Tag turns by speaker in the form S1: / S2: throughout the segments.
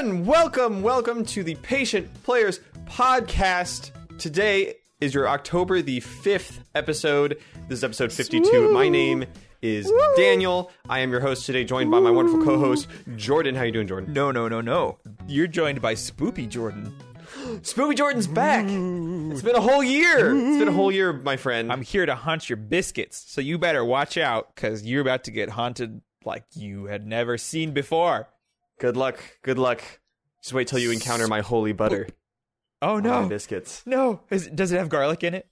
S1: everyone! Welcome to the Patient Players Podcast. Today is your October the 5th episode. This is episode 52.
S2: Woo!
S1: My name is Daniel. I am your host today, joined by my wonderful co-host, Jordan. How you doing, Jordan?
S2: No. You're joined by Spoopy Jordan.
S1: Spoopy Jordan's back! It's been a whole year! My friend.
S2: I'm here to haunt your biscuits, so you better watch out, because you're about to get haunted like you had never seen before.
S1: Good luck. Just wait till you encounter my holy butter.
S2: Oh,
S1: on
S2: no.
S1: my biscuits.
S2: No. Does it have garlic in it?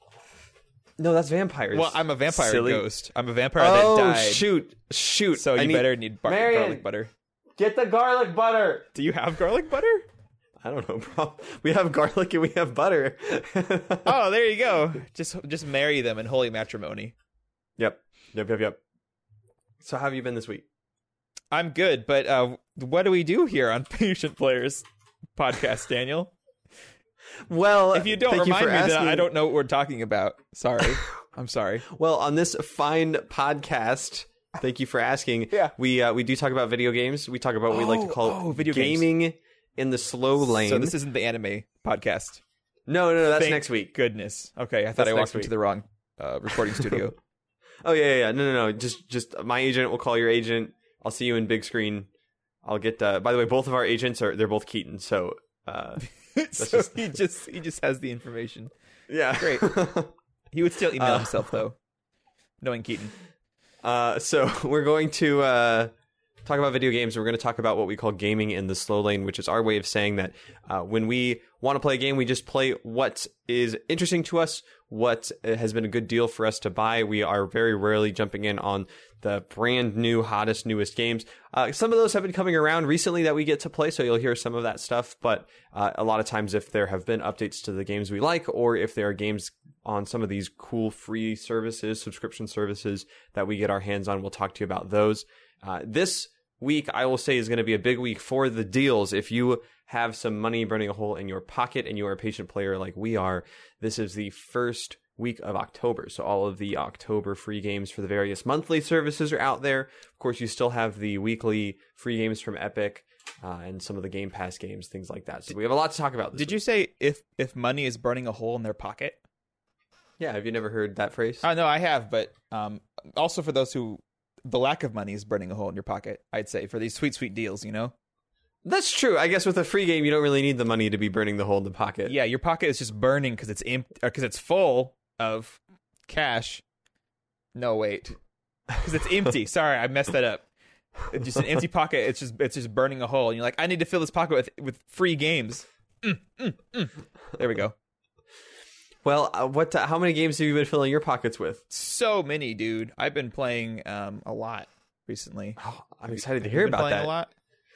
S1: No, that's vampires.
S2: Well, I'm a vampire
S1: Silly.
S2: ghost. I'm a vampire that died.
S1: Shoot.
S2: So you better need garlic butter.
S1: Get the garlic butter.
S2: Do you have garlic butter?
S1: I don't know, bro. We have garlic and we have butter.
S2: Oh, there you go. Just marry them in holy matrimony.
S1: Yep. So how have you been this week?
S2: I'm good, but what do we do here on Patient Players Podcast, Daniel?
S1: Well,
S2: if you don't
S1: thank
S2: remind
S1: you
S2: me,
S1: for
S2: then
S1: asking.
S2: I don't know what we're talking about. Sorry. I'm sorry.
S1: Well, on this fine podcast, thank you for asking.
S2: Yeah.
S1: We do talk about video games. We talk about what we like to call
S2: video games.
S1: gaming in the slow lane.
S2: So this isn't the anime podcast.
S1: No, that's
S2: Thank
S1: next week.
S2: Goodness. Okay, I thought
S1: That's
S2: I
S1: next
S2: walked
S1: week.
S2: into the wrong recording studio.
S1: Oh yeah. No. Just my agent will call your agent. I'll see you in big screen. I'll get. By the way, both of our agents they're both Keaton. So.
S2: So he just has the information.
S1: Yeah.
S2: Great. He would still email himself though, knowing Keaton.
S1: So we're going to talk about video games. We're going to talk about what we call gaming in the slow lane, which is our way of saying that when we want to play a game, we just play what is interesting to us, what has been a good deal for us to buy. We are very rarely jumping in on the brand new, hottest, newest games. Some of those have been coming around recently that we get to play, so you'll hear some of that stuff. But a lot of times if there have been updates to the games we like, or if there are games on some of these cool free services, subscription services that we get our hands on, we'll talk to you about those. This week, I will say, is going to be a big week for the deals. If you have some money burning a hole in your pocket and you are a patient player like we are, this is the first week of October. So all of the October free games for the various monthly services are out there. Of course, you still have the weekly free games from Epic and some of the Game Pass games, things like that. So we have a lot to talk about this
S2: Did
S1: week.
S2: you say if money is burning a hole in their pocket?
S1: Yeah, have you never heard that phrase?
S2: No, I have, but also for those who the lack of money is burning a hole in your pocket, I'd say, for these sweet deals, you know?
S1: That's true. I guess with a free game, you don't really need the money to be burning the hole in the pocket.
S2: Yeah, your pocket is just burning because it's because it's full of cash. No, wait, because it's empty. Sorry, I messed that up. It's just an empty pocket. It's just burning a hole, and you're like, I need to fill this pocket with free games. There we go.
S1: Well, how many games have you been filling your pockets with?
S2: So many, dude. I've been playing a lot recently.
S1: Oh, I'm excited to
S2: Have you
S1: hear
S2: been
S1: about
S2: playing
S1: that.
S2: A lot?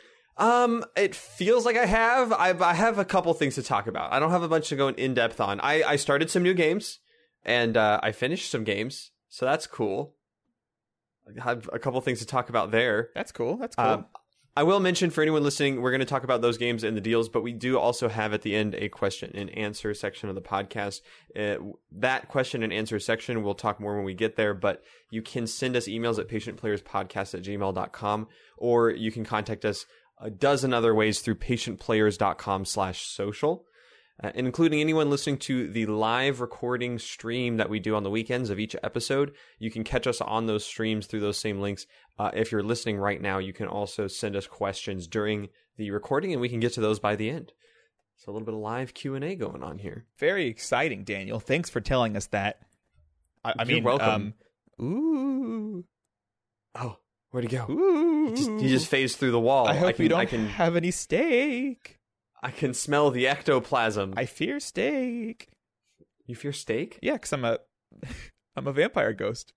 S1: It feels like I have. I have a couple things to talk about. I don't have a bunch to go in depth on. I started some new games, and I finished some games, so that's cool. I have a couple things to talk about there.
S2: That's cool. That's cool.
S1: I will mention for anyone listening, we're going to talk about those games and the deals, but we do also have at the end a question and answer section of the podcast. That question and answer section, we'll talk more when we get there, but you can send us emails at patientplayerspodcast@gmail.com, or you can contact us a dozen other ways through patientplayers.com/social. Including anyone listening to the live recording stream that we do on the weekends of each episode. You can catch us on those streams through those same links. If you're listening right now, you can also send us questions during the recording, and we can get to those by the end. So a little bit of live Q&A going on here.
S2: Very exciting, Daniel. Thanks for telling us that. I
S1: You're
S2: mean,
S1: welcome.
S2: Ooh.
S1: Oh, where'd he go?
S2: Ooh.
S1: He just phased through the wall.
S2: I hope you don't
S1: I can,
S2: have any steak.
S1: I can smell the ectoplasm.
S2: I fear steak.
S1: You fear steak?
S2: Yeah, because I'm a vampire ghost.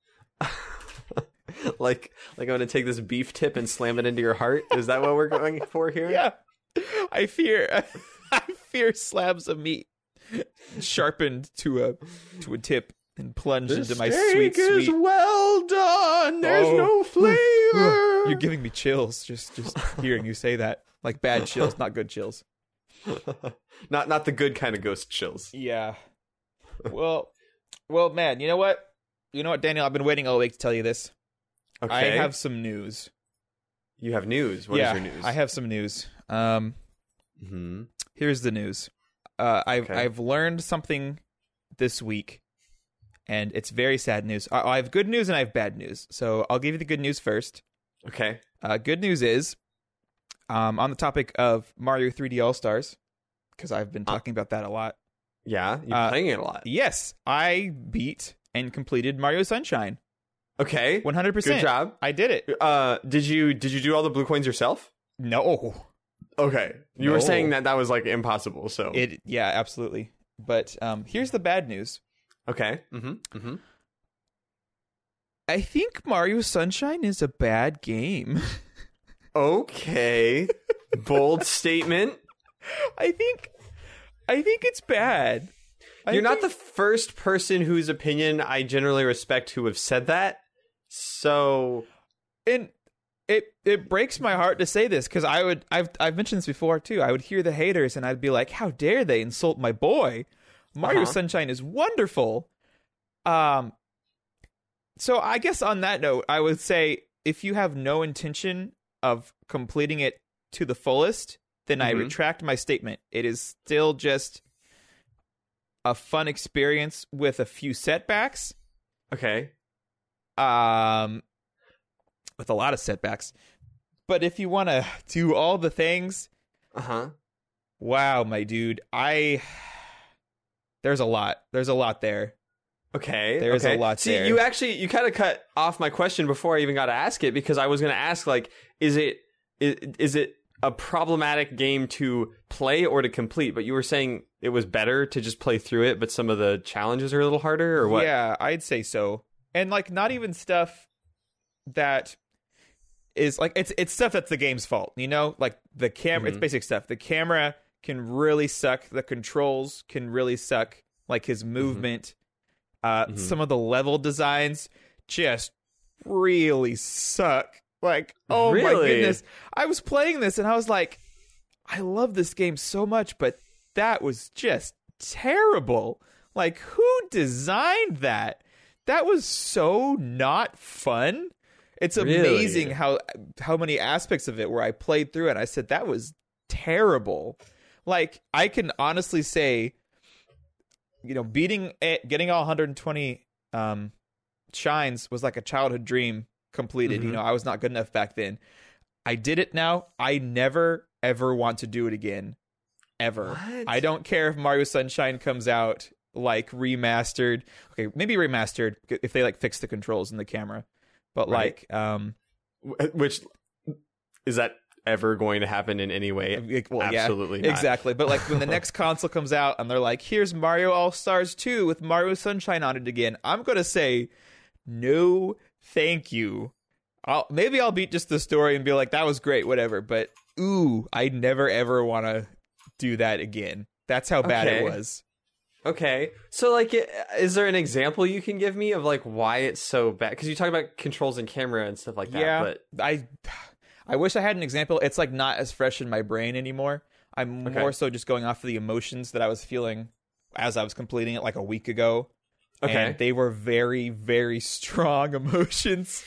S1: like I'm going to take this beef tip and slam it into your heart? Is that what we're going for here?
S2: Yeah. I fear slabs of meat sharpened to a tip and plunged into my sweet.
S1: Well done. There's no flavor.
S2: You're giving me chills just hearing you say that. Like bad chills, not good chills.
S1: not the good kind of ghost chills.
S2: Yeah. Well, man, you know what, Daniel? I've been waiting all week to tell you this.
S1: Okay.
S2: I have some news.
S1: You have news. What is your news?
S2: I have some news.
S1: Hmm.
S2: Here's the news. I've learned something this week, and it's very sad news. I have good news and I have bad news. So I'll give you the good news first.
S1: Okay.
S2: Good news is, on the topic of Mario 3D All-Stars, because I've been talking about that a lot.
S1: Yeah, you're playing it a lot.
S2: Yes, I beat and completed Mario Sunshine.
S1: Okay.
S2: 100%.
S1: Good job.
S2: I did it.
S1: Did you do all the blue coins yourself?
S2: No.
S1: Okay. You
S2: No.
S1: were saying that was like impossible, so.
S2: Yeah, absolutely. But here's the bad news.
S1: Okay. Mm-hmm. Mm-hmm.
S2: I think Mario Sunshine is a bad game.
S1: Okay. Bold statement.
S2: I think it's bad.
S1: You're not the first person whose opinion I generally respect who have said that. So,
S2: and it breaks my heart to say this, because I've mentioned this before too. I would hear the haters and I'd be like, how dare they insult my boy? Mario Sunshine is wonderful. So I guess on that note, I would say if you have no intention of completing it to the fullest, then I retract my statement. It is still just a fun experience with a few setbacks.
S1: okay.
S2: With a lot of setbacks. But if you want to do all the things, wow, my dude, there's a lot. There's a lot there.
S1: Okay.
S2: There's a lot there.
S1: See, you kind of cut off my question before I even got to ask it, because I was going to ask, like, is it a problematic game to play or to complete? But you were saying it was better to just play through it, but some of the challenges are a little harder, or what?
S2: Yeah, I'd say so. And like, not even stuff that is like, it's stuff that's the game's fault, you know? Like the camera, it's basic stuff. The camera can really suck. The controls can really suck. Like his movement. Some of the level designs just really suck. Like, oh my goodness. I was playing this and I was like, I love this game so much, but that was just terrible. Like, who designed that? That was so not fun. It's amazing how many aspects of it where I played through it. I said, that was terrible. Like, I can honestly say, you know, getting all 120 shines was like a childhood dream completed. You know, I was not good enough back then. I did it now. I never, ever want to do it again. Ever.
S1: What?
S2: I don't care if Mario Sunshine comes out like remastered. Okay, maybe remastered if they like fix the controls in the camera. But like
S1: which is that ever going to happen in any way? Absolutely not.
S2: Exactly. But like when the next console comes out and they're like, here's Mario All-Stars 2 with Mario Sunshine on it again, I'm going to say, no, thank you. Maybe I'll beat just the story and be like, that was great, whatever. But I never ever want to do that again. That's how bad it was.
S1: Okay. So like, is there an example you can give me of like why it's so bad? Because you talk about controls and camera and stuff like that.
S2: Yeah,
S1: but
S2: I wish I had an example. It's like not as fresh in my brain anymore. I'm more so just going off of the emotions that I was feeling as I was completing it like a week ago.
S1: Okay.
S2: And they were very, very strong emotions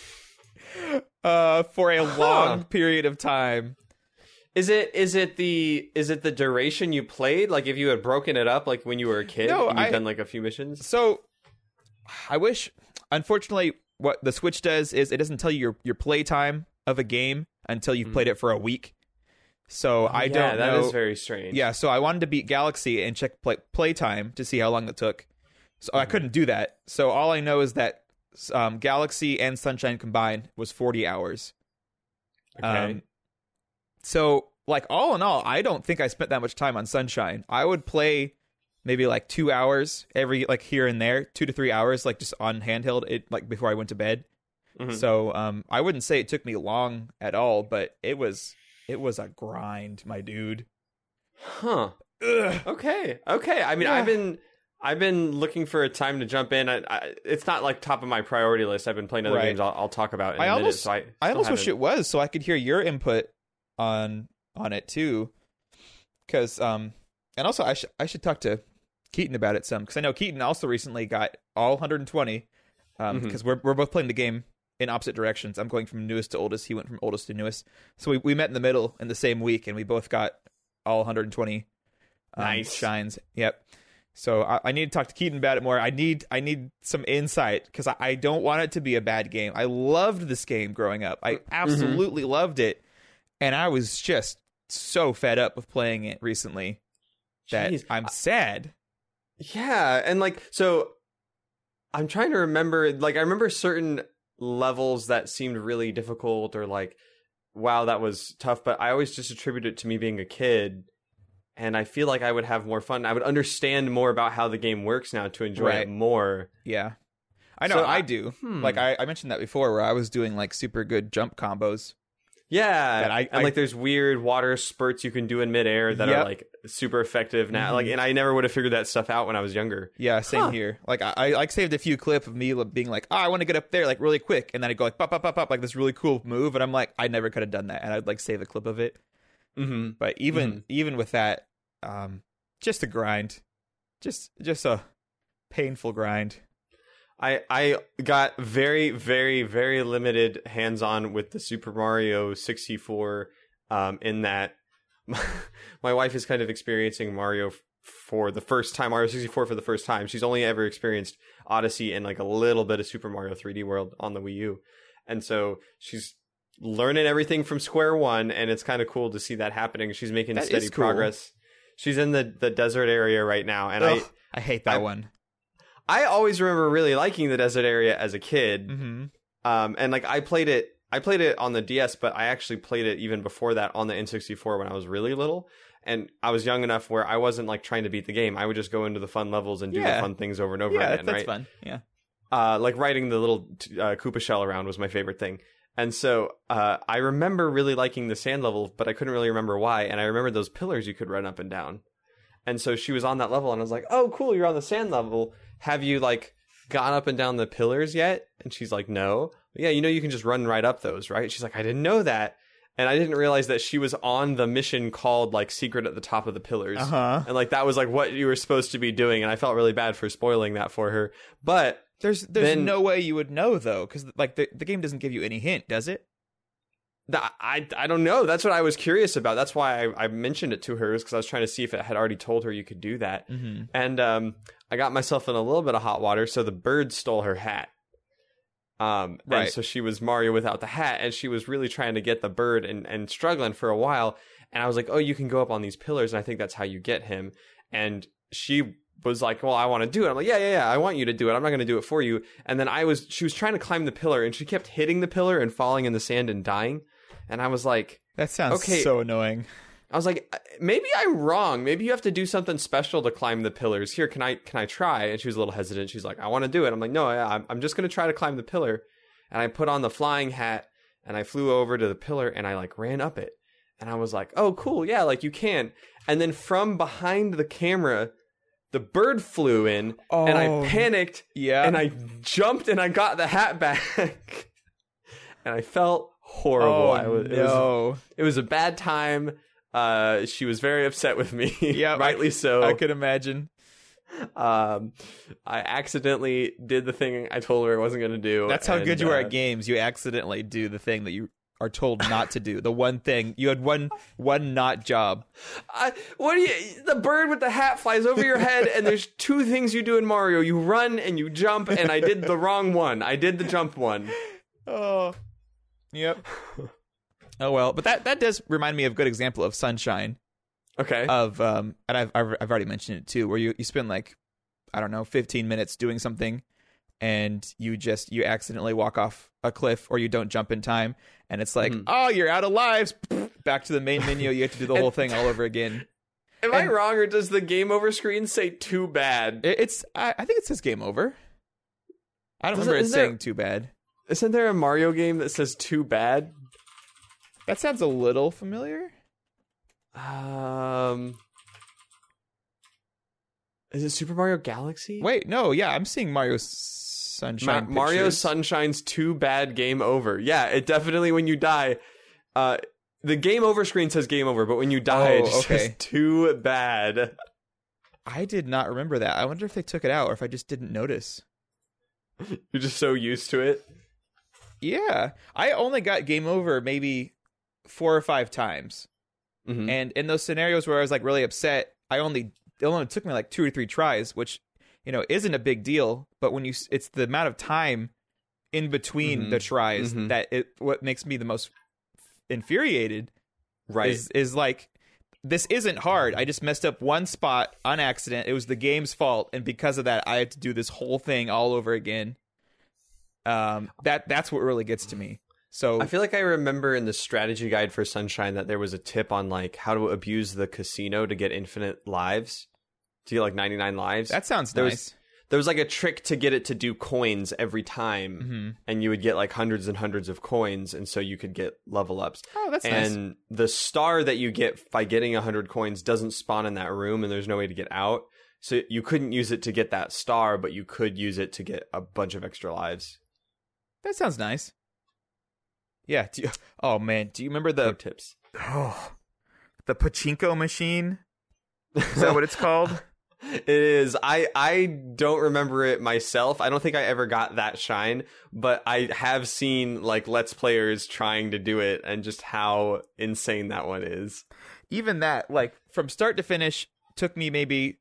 S2: for a long period of time.
S1: Is it the duration you played? Like if you had broken it up like when you were a kid and you've done like a few missions?
S2: So I wish, unfortunately, what the Switch does is it doesn't tell you your play time of a game until you've played it for a week. So I don't know.
S1: That is very strange.
S2: Yeah, so I wanted to beat Galaxy and check play time to see how long it took. So I couldn't do that. So all I know is that Galaxy and Sunshine combined was 40 hours.
S1: Okay.
S2: So like all in all, I don't think I spent that much time on Sunshine. I would play maybe like 2 hours every like here and there, 2 to 3 hours, like just on handheld it like before I went to bed. So I wouldn't say it took me long at all, but it was a grind, my dude.
S1: Huh. Ugh. Okay. I mean, I've been looking for a time to jump in. It's not like top of my priority list. I've been playing other games I'll talk about in a minute. So I
S2: almost wish it was, so I could hear your input on it too. Because and also I should talk to Keaton about it some, because I know Keaton also recently got all 120. Because we're both playing the game in opposite directions. I'm going from newest to oldest. He went from oldest to newest. So we met in the middle in the same week, and we both got all 120
S1: Nice.
S2: shines. Yep. So I need to talk to Keaton about it more. I need some insight because I don't want it to be a bad game. I loved this game growing up. I absolutely loved it, and I was just so fed up with playing it recently that
S1: Jeez.
S2: I'm sad.
S1: Yeah, and like, so I'm trying to remember, like, I remember certain levels that seemed really difficult or like, wow, that was tough, but I always just attribute it to me being a kid, and I feel like I would have more fun. I would understand more about how the game works now to enjoy it more.
S2: Yeah. I know,
S1: So
S2: I do. Like, I mentioned that before where I was doing, like, super good jump combos.
S1: Yeah,
S2: That
S1: and like there's weird water spurts you can do in midair that are like super effective now. Like, and I never would have figured that stuff out when I was younger.
S2: Yeah, same here. Like I like saved a few clips of me being like, I want to get up there like really quick, and then I go like pop pop pop pop like this really cool move, and I'm like, I never could have done that, and I'd like save a clip of it.
S1: Mm-hmm.
S2: But even with that, just a grind, just a painful grind.
S1: I got very, very, very limited hands-on with the Super Mario 64 in that my wife is kind of experiencing Mario for the first time, Mario 64 for the first time. She's only ever experienced Odyssey and like a little bit of Super Mario 3D World on the Wii U. And so she's learning everything from square one, and it's kind of cool to see that happening. She's making steady progress. She's in the desert area right now, and
S2: I hate that one.
S1: I always remember really liking the desert area as a kid.
S2: Mm-hmm.
S1: And like I played it on the DS, but I actually played it even before that on the N64 when I was really little. And I was young enough where I wasn't like trying to beat the game. I would just go into the fun levels and do the fun things over and over again.
S2: That's
S1: right?
S2: fun. Yeah.
S1: Like riding the little Koopa shell around was my favorite thing. And so I remember really liking the sand level, but I couldn't really remember why. And I remember those pillars you could run up and down. And so she was on that level, and I was like, oh, cool, you're on the sand level. Have you, like, gone up and down the pillars yet? And she's like, no. Yeah, you can just run right up those, right? She's like, I didn't know that. And I didn't realize that she was on the mission called, like, Secret at the Top of the Pillars.
S2: Uh-huh.
S1: And, like, that was, like, what you were supposed to be doing. And I felt really bad for spoiling that for her. But
S2: there's no way you would know, though, because, like, the game doesn't give you any hint, does it?
S1: I don't know. That's what I was curious about. That's why I mentioned it to her, because I was trying to see if it had already told her you could do that.
S2: Mm-hmm.
S1: And I got myself in a little bit of hot water, so the bird stole her hat. Right. And so she was Mario without the hat, and she was really trying to get the bird and struggling for a while. And I was like, oh, you can go up on these pillars, and I think that's how you get him. And she was like, well, I want to do it. I'm like, yeah, I want you to do it. I'm not going to do it for you. And then she was trying to climb the pillar, and she kept hitting the pillar and falling in the sand and dying. And I was like,
S2: that sounds so annoying.
S1: I was like, maybe I'm wrong. Maybe you have to do something special to climb the pillars. Here, can I try? And she was a little hesitant. She's like, I want to do it. I'm like, no, I'm just going to try to climb the pillar. And I put on the flying hat, and I flew over to the pillar, and I like ran up it. And I was like, oh, cool. Yeah, like you can. And then from behind the camera, the bird flew in, and I panicked.
S2: Yeah.
S1: And I jumped, and I got the hat back. And I felt horrible. It was a bad time. She was very upset with me.
S2: Yeah,
S1: rightly so.
S2: I could imagine.
S1: I accidentally did the thing I told her I wasn't going to do.
S2: That's how good you are at games. You accidentally do the thing that you are told not to do. The one thing you had one not job.
S1: The bird with the hat flies over your head, and there's two things you do in Mario: you run and you jump. And I did the wrong one. I did the jump one.
S2: Oh. Yep. Oh well, but that does remind me of a good example of Sunshine.
S1: Okay.
S2: Of and I've already mentioned it too, where you spend like, I don't know, 15 minutes doing something, and you accidentally walk off a cliff, or you don't jump in time, and it's like, oh, you're out of lives. Back to the main menu. You have to do the whole thing all over again.
S1: Am I wrong, or does the game over screen say too bad?
S2: I think it says game over. I don't remember it saying too bad.
S1: Isn't there a Mario game that says too bad?
S2: That sounds a little familiar.
S1: Is it Super Mario Galaxy?
S2: Wait, no, yeah, I'm seeing Mario Sunshine.
S1: Mario Sunshine's too bad, game over. Yeah, it definitely, when you die, the game over screen says game over, but when you die, it just says too bad.
S2: I did not remember that. I wonder if they took it out, or if I just didn't notice.
S1: You're just so used to it.
S2: Yeah. I only got game over maybe 4 or 5 times.
S1: Mhm.
S2: And in those scenarios where I was like really upset, it only took me like 2 or 3 tries, which, isn't a big deal. But when it's the amount of time in between the tries what makes me the most infuriated.
S1: Right.
S2: Is like, this isn't hard. I just messed up one spot on accident. It was the game's fault, and because of that, I had to do this whole thing all over again. That's what really gets to me. So
S1: I feel like I remember in the strategy guide for Sunshine that there was a tip on like how to abuse the casino to get infinite lives, to get like 99 lives.
S2: that sounds nice.
S1: There was like a trick to get it to do coins every time, and you would get like hundreds and hundreds of coins, and so you could get level ups.
S2: Oh, that's nice.
S1: And the star that you get by getting 100 coins doesn't spawn in that room, and there's no way to get out. So you couldn't use it to get that star, but you could use it to get a bunch of extra lives.
S2: That sounds nice. Yeah. Oh man, do you remember the
S1: tips?
S2: Oh, the pachinko machine? Is that what it's called?
S1: It is. I don't remember it myself. I don't think I ever got that shine, but I have seen like Let's Players trying to do it and just how insane that one is.
S2: Even that, like, from start to finish, took me maybe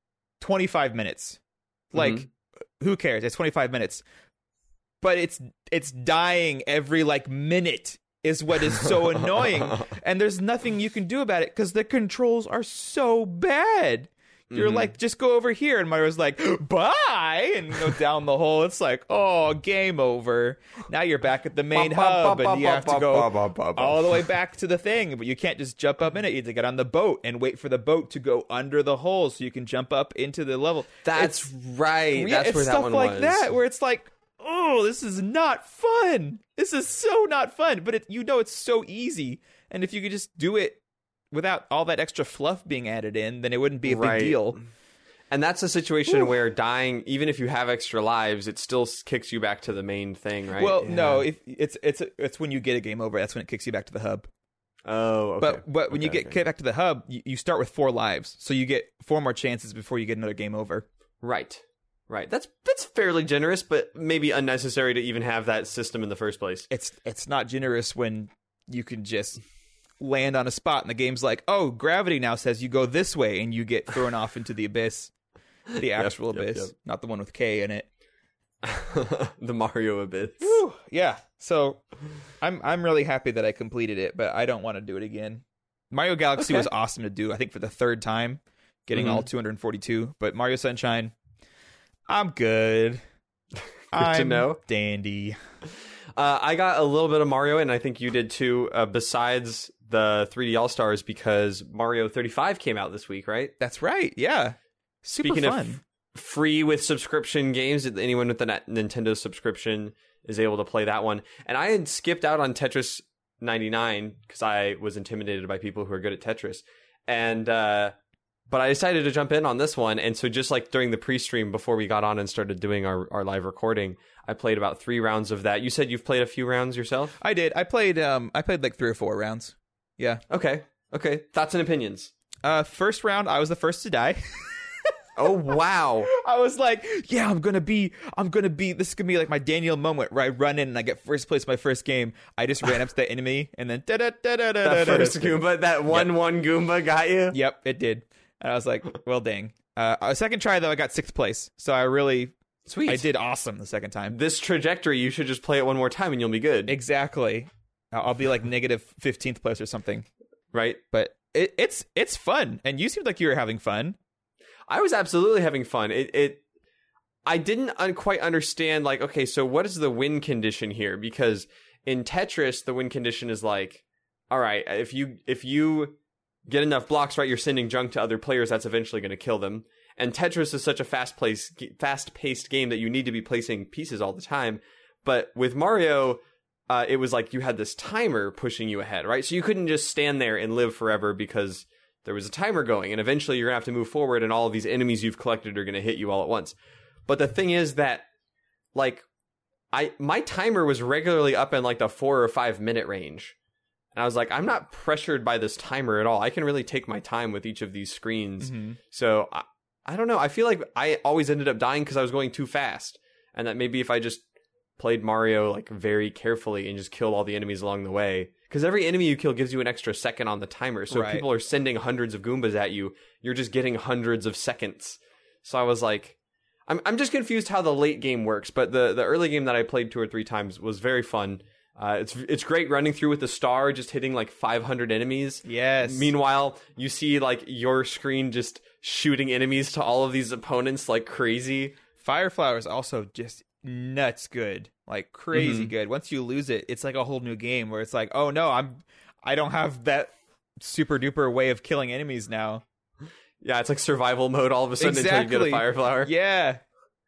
S2: 25 minutes. Like, who cares? It's 25 minutes. But it's dying every like minute is what is so annoying. And there's nothing you can do about it because the controls are so bad. You're like, just go over here. And Mario's like, bye. And go down the hole. It's like, oh, game over. Now you're back at the main hub. And you have to go all the way back to the thing. But you can't just jump up in it. You have to get on the boat and wait for the boat to go under the hole so you can jump up into the level.
S1: That's right. That's where that one
S2: was. Stuff like
S1: was.
S2: that where it's like, oh, this is not fun. This is so not fun. But it's so easy. And if you could just do it without all that extra fluff being added in, then it wouldn't be a big deal.
S1: And that's a situation where dying, even if you have extra lives, it still kicks you back to the main thing, right?
S2: Well, no, if it's when you get a game over, that's when it kicks you back to the hub.
S1: Oh, okay.
S2: But when you get back to the hub, you start with 4 lives, so you get 4 more chances before you get another game over.
S1: Right. That's fairly generous, but maybe unnecessary to even have that system in the first place.
S2: It's not generous when you can just land on a spot and the game's like, oh, gravity now says you go this way, and you get thrown off into the abyss. The actual abyss, not the one with K in it.
S1: The Mario abyss.
S2: Whew, yeah. So I'm really happy that I completed it, but I don't want to do it again. Mario Galaxy was awesome to do, I think, for the 3rd time, getting all 242. But Mario Sunshine, I'm good.
S1: Good to know.
S2: Dandy.
S1: I got a little bit of Mario, and I think you did too, besides the 3D All-Stars, because Mario 35 came out this week, right?
S2: That's right, yeah. Super
S1: Speaking
S2: fun.
S1: Of free with subscription games, anyone with the Nintendo subscription is able to play that one. And I had skipped out on Tetris 99 because I was intimidated by people who are good at Tetris. And but I decided to jump in on this one. And so just like during the pre-stream before we got on and started doing our live recording, I played about 3 rounds of that. You said you've played a few rounds yourself?
S2: I did. I played like 3 or 4 rounds. Yeah.
S1: Okay. Thoughts and opinions.
S2: First round, I was the first to die.
S1: Oh, wow.
S2: I was like, yeah, I'm gonna be, this is gonna be like my Daniel moment where I run in and I get first place my first game. I just ran up to the enemy and then
S1: that first Goomba, that 1-1 Goomba got you?
S2: Yep, it did. And I was like, well, dang. A second try, though, I got 6th place. So I did awesome the second time.
S1: This trajectory, you should just play it one more time and you'll be good.
S2: Exactly. I'll be like negative 15th place or something.
S1: Right.
S2: But it's fun. And you seemed like you were having fun.
S1: I was absolutely having fun. I didn't quite understand, like, okay, so what is the win condition here? Because in Tetris, the win condition is like, all right, if you get enough blocks right, you're sending junk to other players, that's eventually going to kill them. And Tetris is such a fast-paced game that you need to be placing pieces all the time. But with Mario, it was like you had this timer pushing you ahead, right? So you couldn't just stand there and live forever because there was a timer going, and eventually you're going to have to move forward, and all of these enemies you've collected are going to hit you all at once. But the thing is that, like, my timer was regularly up in, like, the 4 or 5 minute range. And I was like, I'm not pressured by this timer at all. I can really take my time with each of these screens. Mm-hmm. So, I don't know. I feel like I always ended up dying because I was going too fast. And that maybe if I just played Mario like very carefully and just killed all the enemies along the way. Because every enemy you kill gives you an extra second on the timer. So if people are sending hundreds of Goombas at you, you're just getting hundreds of seconds. So I was like, I'm just confused how the late game works. But the early game that I played 2 or 3 times was very fun. It's great running through with the star, just hitting like 500 enemies.
S2: Yes.
S1: Meanwhile, you see like your screen just shooting enemies to all of these opponents like crazy.
S2: Fire Flower is also just nuts good, like crazy good. Once you lose it, it's like a whole new game where it's like, oh no, I don't have that super duper way of killing enemies now.
S1: Yeah, it's like survival mode all of a sudden until you get a Fire Flower.
S2: Yeah.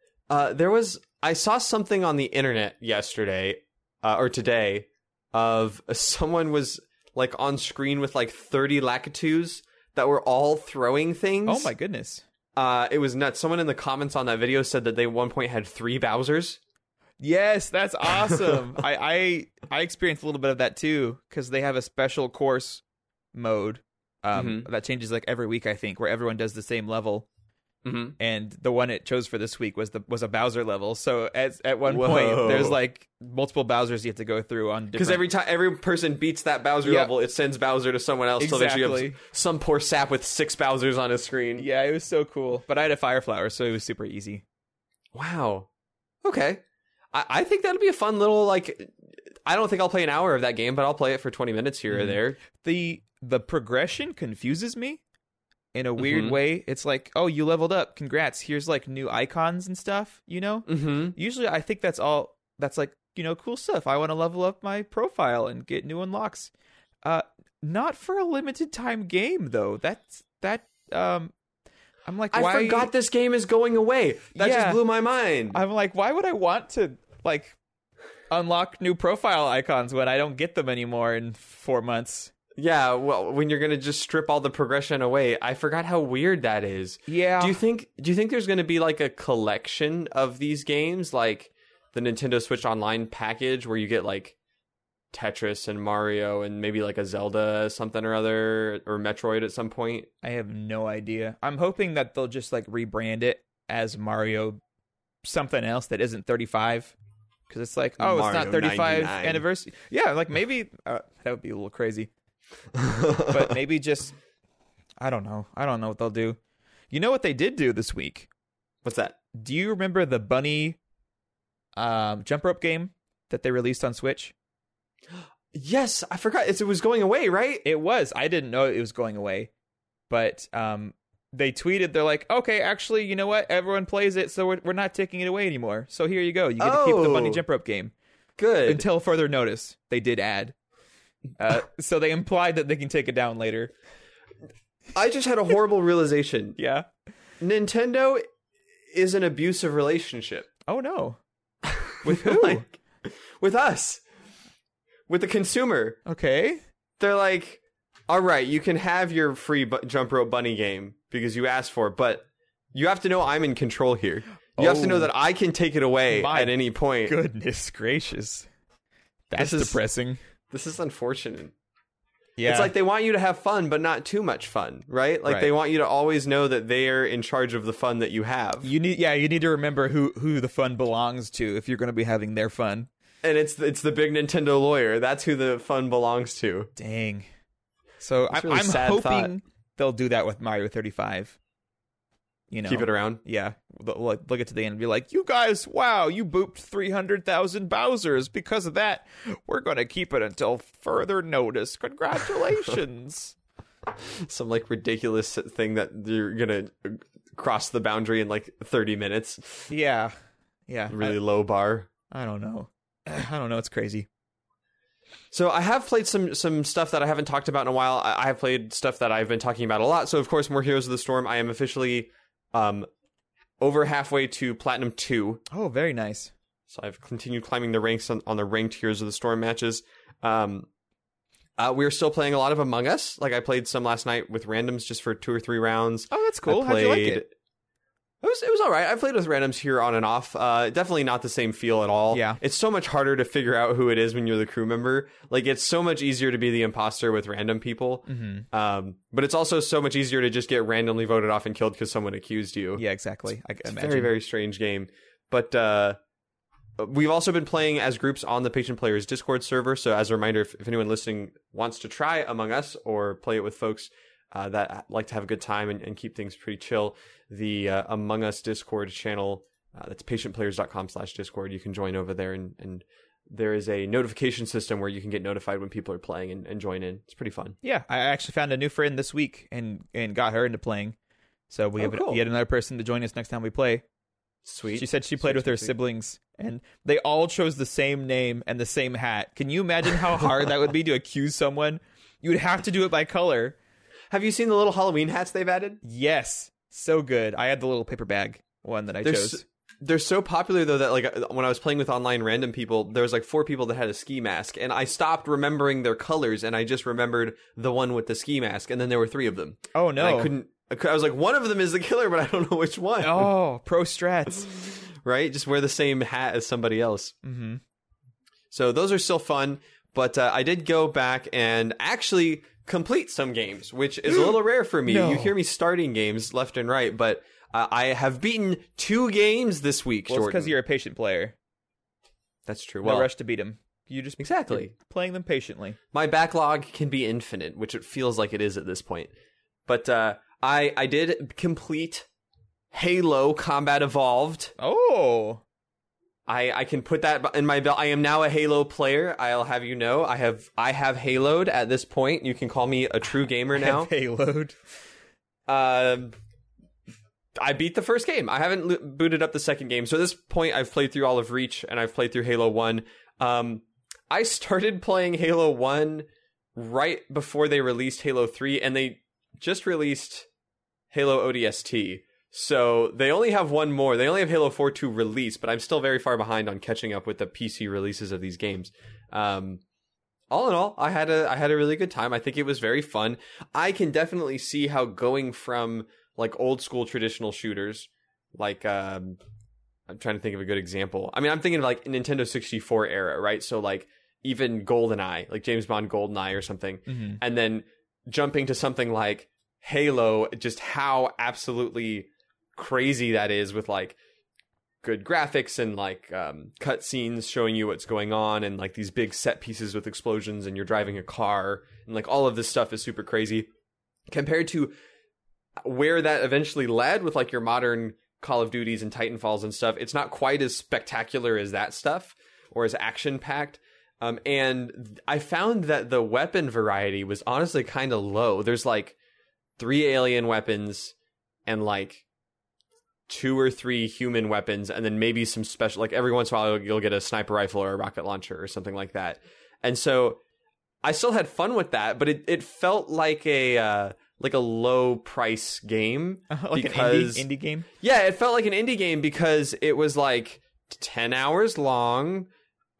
S1: I saw something on the internet yesterday or today of someone was like on screen with like 30 Lakitus that were all throwing things.
S2: Oh my goodness.
S1: It was nuts. Someone in the comments on that video said that they at one point had 3 Bowsers.
S2: Yes, that's awesome. I experienced a little bit of that too, because they have a special course mode that changes like every week, I think, where everyone does the same level. And the one it chose for this week was a Bowser level. So at one point, there's like multiple Bowsers you have to go through on different...
S1: Because every person beats that Bowser level, it sends Bowser to someone else.
S2: Exactly.
S1: So that you have some poor sap with 6 Bowsers on his screen.
S2: Yeah, it was so cool. But I had a Fire Flower, so it was super easy.
S1: Wow. Okay. I think that'll be a fun little, like... I don't think I'll play an hour of that game, but I'll play it for 20 minutes here or there.
S2: The progression confuses me. In a weird way, it's like, oh, you leveled up. Congrats. Here's like new icons and stuff, you know? Usually I think that's like, you know, cool stuff. I want to level up my profile and get new unlocks. Not for a limited time game though. I'm like, why?
S1: I forgot this game is going away. That just blew my mind.
S2: I'm like, why would I want to like unlock new profile icons when I don't get them anymore in 4 months?
S1: Yeah, well, when you're gonna just strip all the progression away, I forgot how weird that is.
S2: Yeah.
S1: Do you think there's gonna be like a collection of these games, like the Nintendo Switch Online package, where you get like Tetris and Mario and maybe like a Zelda something or other, or Metroid at some point?
S2: I have no idea. I'm hoping that they'll just like rebrand it as Mario something else that isn't 35. Because it's like, oh,
S1: Mario
S2: it's not 35
S1: 99.
S2: anniversary. Yeah, like maybe that would be a little crazy. But maybe just, I don't know what they'll do. You know what they did do this week?
S1: What's that?
S2: Do you remember the bunny jump rope game that they released on Switch?
S1: Yes, I forgot. It was going away, right?
S2: It was. I didn't know it was going away. But they tweeted, they're like, okay, actually, you know what? Everyone plays it, so we're not taking it away anymore. So here you go. You get to keep the bunny jump rope game.
S1: Good.
S2: Until further notice. They did add. So they implied that they can take it down later.
S1: I just had a horrible realization.
S2: Yeah.
S1: Nintendo is an abusive relationship.
S2: Oh, no. With who?
S1: Like, with us. With the consumer.
S2: Okay.
S1: They're like, all right, you can have your free jump rope bunny game because you asked for it, but you have to know I'm in control here. You have to know that I can take it away at any point.
S2: Goodness gracious. That's depressing.
S1: This is unfortunate.
S2: Yeah.
S1: It's like they want you to have fun, but not too much fun, right? Like they want you to always know that they're in charge of the fun that you have.
S2: You need to remember who the fun belongs to if you're going to be having their fun.
S1: And it's the big Nintendo lawyer. That's who the fun belongs to.
S2: Dang. So
S1: really
S2: I'm hoping they'll do that with Mario 35. You know,
S1: keep it around.
S2: Yeah, look at to the end and be like, "You guys, wow, you booped 300,000 Bowsers. Because of that, we're gonna keep it until further notice. Congratulations!"
S1: Some like ridiculous thing that you're gonna cross the boundary in like 30 minutes.
S2: Yeah.
S1: Really low bar.
S2: I don't know. It's crazy.
S1: So I have played some stuff that I haven't talked about in a while. I have played stuff that I've been talking about a lot. So of course, more Heroes of the Storm. I am officially over halfway to Platinum 2.
S2: Oh, very nice.
S1: So I've continued climbing the ranks on the ranked Heroes of the Storm matches. We're still playing a lot of Among Us. Like I played some last night with randoms just for 2 or 3 rounds.
S2: Oh, that's cool. How'd you like it?
S1: It was all right. I've played with randoms here on and off. Definitely not the same feel at all.
S2: Yeah.
S1: It's so much harder to figure out who it is when you're the crew member. Like, it's so much easier to be the imposter with random people.
S2: Mm-hmm.
S1: But it's also so much easier to just get randomly voted off and killed because someone accused you.
S2: Yeah, exactly. I can
S1: It's a
S2: imagine.
S1: very, very strange game. But we've also been playing as groups on the Patient Players Discord server. So as a reminder, if anyone listening wants to try Among Us or play it with folks that like to have a good time and keep things pretty chill, the Among Us Discord channel, that's patientplayers.com/Discord. You can join over there, and there is a notification system where you can get notified when people are playing and join in. It's pretty fun.
S2: Yeah, I actually found a new friend this week and got her into playing. So we have
S1: cool.
S2: yet another person to join us next time we play.
S1: Sweet.
S2: She said she played with her siblings, and they all chose the same name and the same hat. Can you imagine how hard that would be to accuse someone? You would have to do it by color.
S1: Have you seen the little Halloween hats they've added?
S2: Yes. So good. I had the little paper bag one that I chose.
S1: They're so popular, though, that like when I was playing with online random people, there was like 4 people that had a ski mask, and I stopped remembering their colors, and I just remembered the one with the ski mask, and then there were 3 of them.
S2: Oh, no.
S1: I was like, one of them is the killer, but I don't know which one.
S2: Oh, pro strats.
S1: Right? Just wear the same hat as somebody else.
S2: Mm-hmm.
S1: So those are still fun, but I did go back and actually complete some games, which is a little rare for me.
S2: No.
S1: You hear me starting games left and right, but I have beaten 2 games this week,
S2: Well,
S1: Jordan.
S2: it's because you're a patient player.
S1: That's true.
S2: No rush to beat them. You just
S1: Exactly.
S2: you're playing them patiently.
S1: My backlog can be infinite, which it feels like it is at this point. But I did complete Halo Combat Evolved.
S2: Oh.
S1: I can put that in my belt. I am now a Halo player. I'll have you know. I have Haloed at this point. You can call me a true gamer now.
S2: Haloed.
S1: I beat the first game. I haven't booted up the second game. So at this point, I've played through all of Reach, and I've played through Halo 1. I started playing Halo 1 right before they released Halo 3, and they just released Halo ODST. So they only have one more. They only have Halo 4 to release, but I'm still very far behind on catching up with the PC releases of these games. All in all, I had a really good time. I think it was very fun. I can definitely see how going from like old school traditional shooters, like I'm trying to think of a good example. I mean, I'm thinking of like Nintendo 64 era, right? So like even GoldenEye, like James Bond GoldenEye or something,
S2: Mm-hmm.
S1: and then jumping to something like Halo, just how absolutely crazy that is with like good graphics and like cutscenes showing you what's going on and like these big set pieces with explosions and you're driving a car and like all of this stuff is super crazy compared to where that eventually led with like your modern Call of Duties and Titanfalls and stuff. It's not quite as spectacular as that stuff or as action packed. And I found that the weapon variety was honestly kind of low. There's like 3 alien weapons and like 2 or 3 human weapons, and then maybe some special, like every once in a while you'll get a sniper rifle or a rocket launcher or something like that. And so I still had fun with that, but it felt like a low price game.
S2: Like
S1: because,
S2: an indie game?
S1: Yeah, it felt like an indie game because it was like 10 hours long,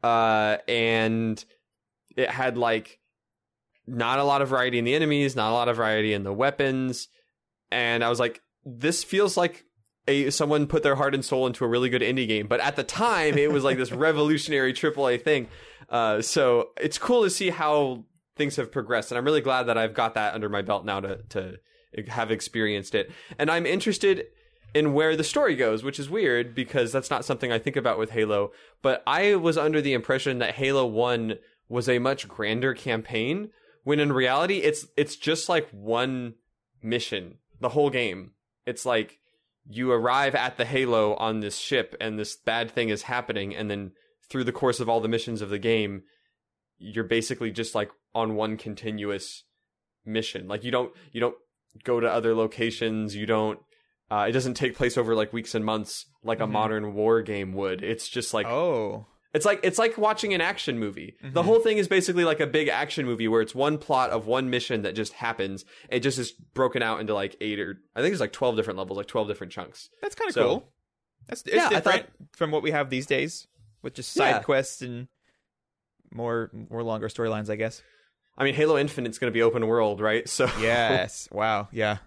S1: and it had like not a lot of variety in the enemies, not a lot of variety in the weapons. And I was like, this feels like someone put their heart and soul into a really good indie game. But at the time, it was like this revolutionary AAA thing. So it's cool to see how things have progressed. And I'm really glad that I've got that under my belt now to have experienced it. And I'm interested in where the story goes, which is weird because that's not something I think about with Halo. But I was under the impression that Halo 1 was a much grander campaign, when in reality, it's just like one mission, the whole game. It's like you arrive at the Halo on this ship and this bad thing is happening, and then through the course of all the missions of the game, you're basically just like on one continuous mission. Like you don't go to other locations. You don't. It doesn't take place over like weeks and months like a modern war game would. It's just like it's like watching an action movie. Mm-hmm. The whole thing is basically like a big action movie where it's one plot of one mission that just happens. It just is broken out into like 8 or I think it's like 12 different levels, like 12 different chunks.
S2: That's kind of cool. It's different from what we have these days with just side quests and more longer storylines, I guess.
S1: I mean, Halo Infinite's going to be open world, right? So
S2: yes, wow, yeah.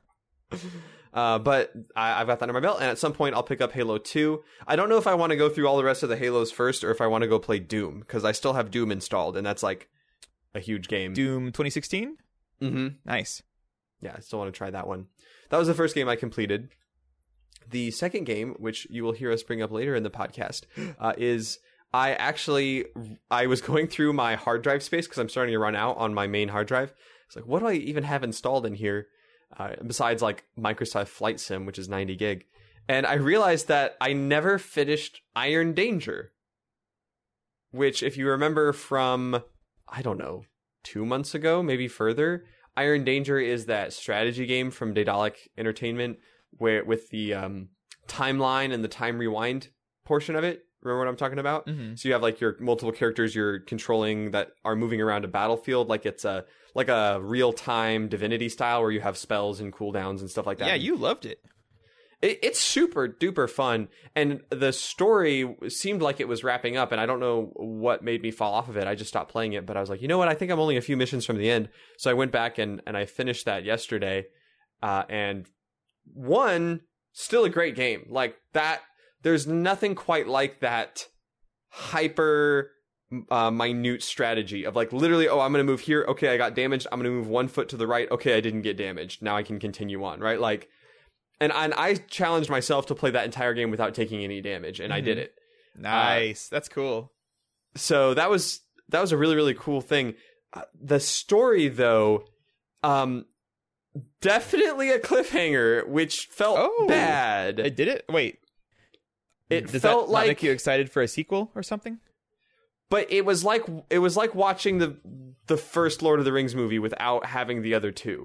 S1: But I've got that under my belt, and at some point I'll pick up Halo 2. I don't know if I want to go through all the rest of the Halos first, or if I want to go play Doom, because I still have Doom installed, and that's like a huge game.
S2: Doom 2016?
S1: Mm-hmm.
S2: Nice.
S1: Yeah, I still want to try that one. That was the first game I completed. The second game, which you will hear us bring up later in the podcast, is I was going through my hard drive space because I'm starting to run out on my main hard drive. It's like, what do I even have installed in here besides like Microsoft Flight Sim, which is 90 gig? And I realized that I never finished Iron Danger, which, if you remember from, I don't know, 2 months ago, maybe further, Iron Danger is that strategy game from Daedalic Entertainment where with the timeline and the time rewind portion of it. Remember what I'm talking about?
S2: Mm-hmm.
S1: So you have like your multiple characters you're controlling that are moving around a battlefield like it's a real-time Divinity style where you have spells and cooldowns and stuff like that.
S2: Yeah, you loved it.
S1: It's super duper fun, and the story seemed like it was wrapping up, and I don't know what made me fall off of it. I just stopped playing it, but I was like, you know what? I think I'm only a few missions from the end. So I went back and I finished that yesterday, and still a great game. Like that, there's nothing quite like that hyper minute strategy of like literally, oh, I'm going to move here. Okay, I got damaged. I'm going to move 1 foot to the right. Okay, I didn't get damaged. Now I can continue on, right? Like, and I challenged myself to play that entire game without taking any damage, and I did it.
S2: Nice. That's cool.
S1: So that was a really, really cool thing. The story, though, definitely a cliffhanger, which felt bad.
S2: It did it? Wait.
S1: Does
S2: felt
S1: that not
S2: make you excited for a sequel or something?
S1: But it was like watching the first Lord of the Rings movie without having the other two.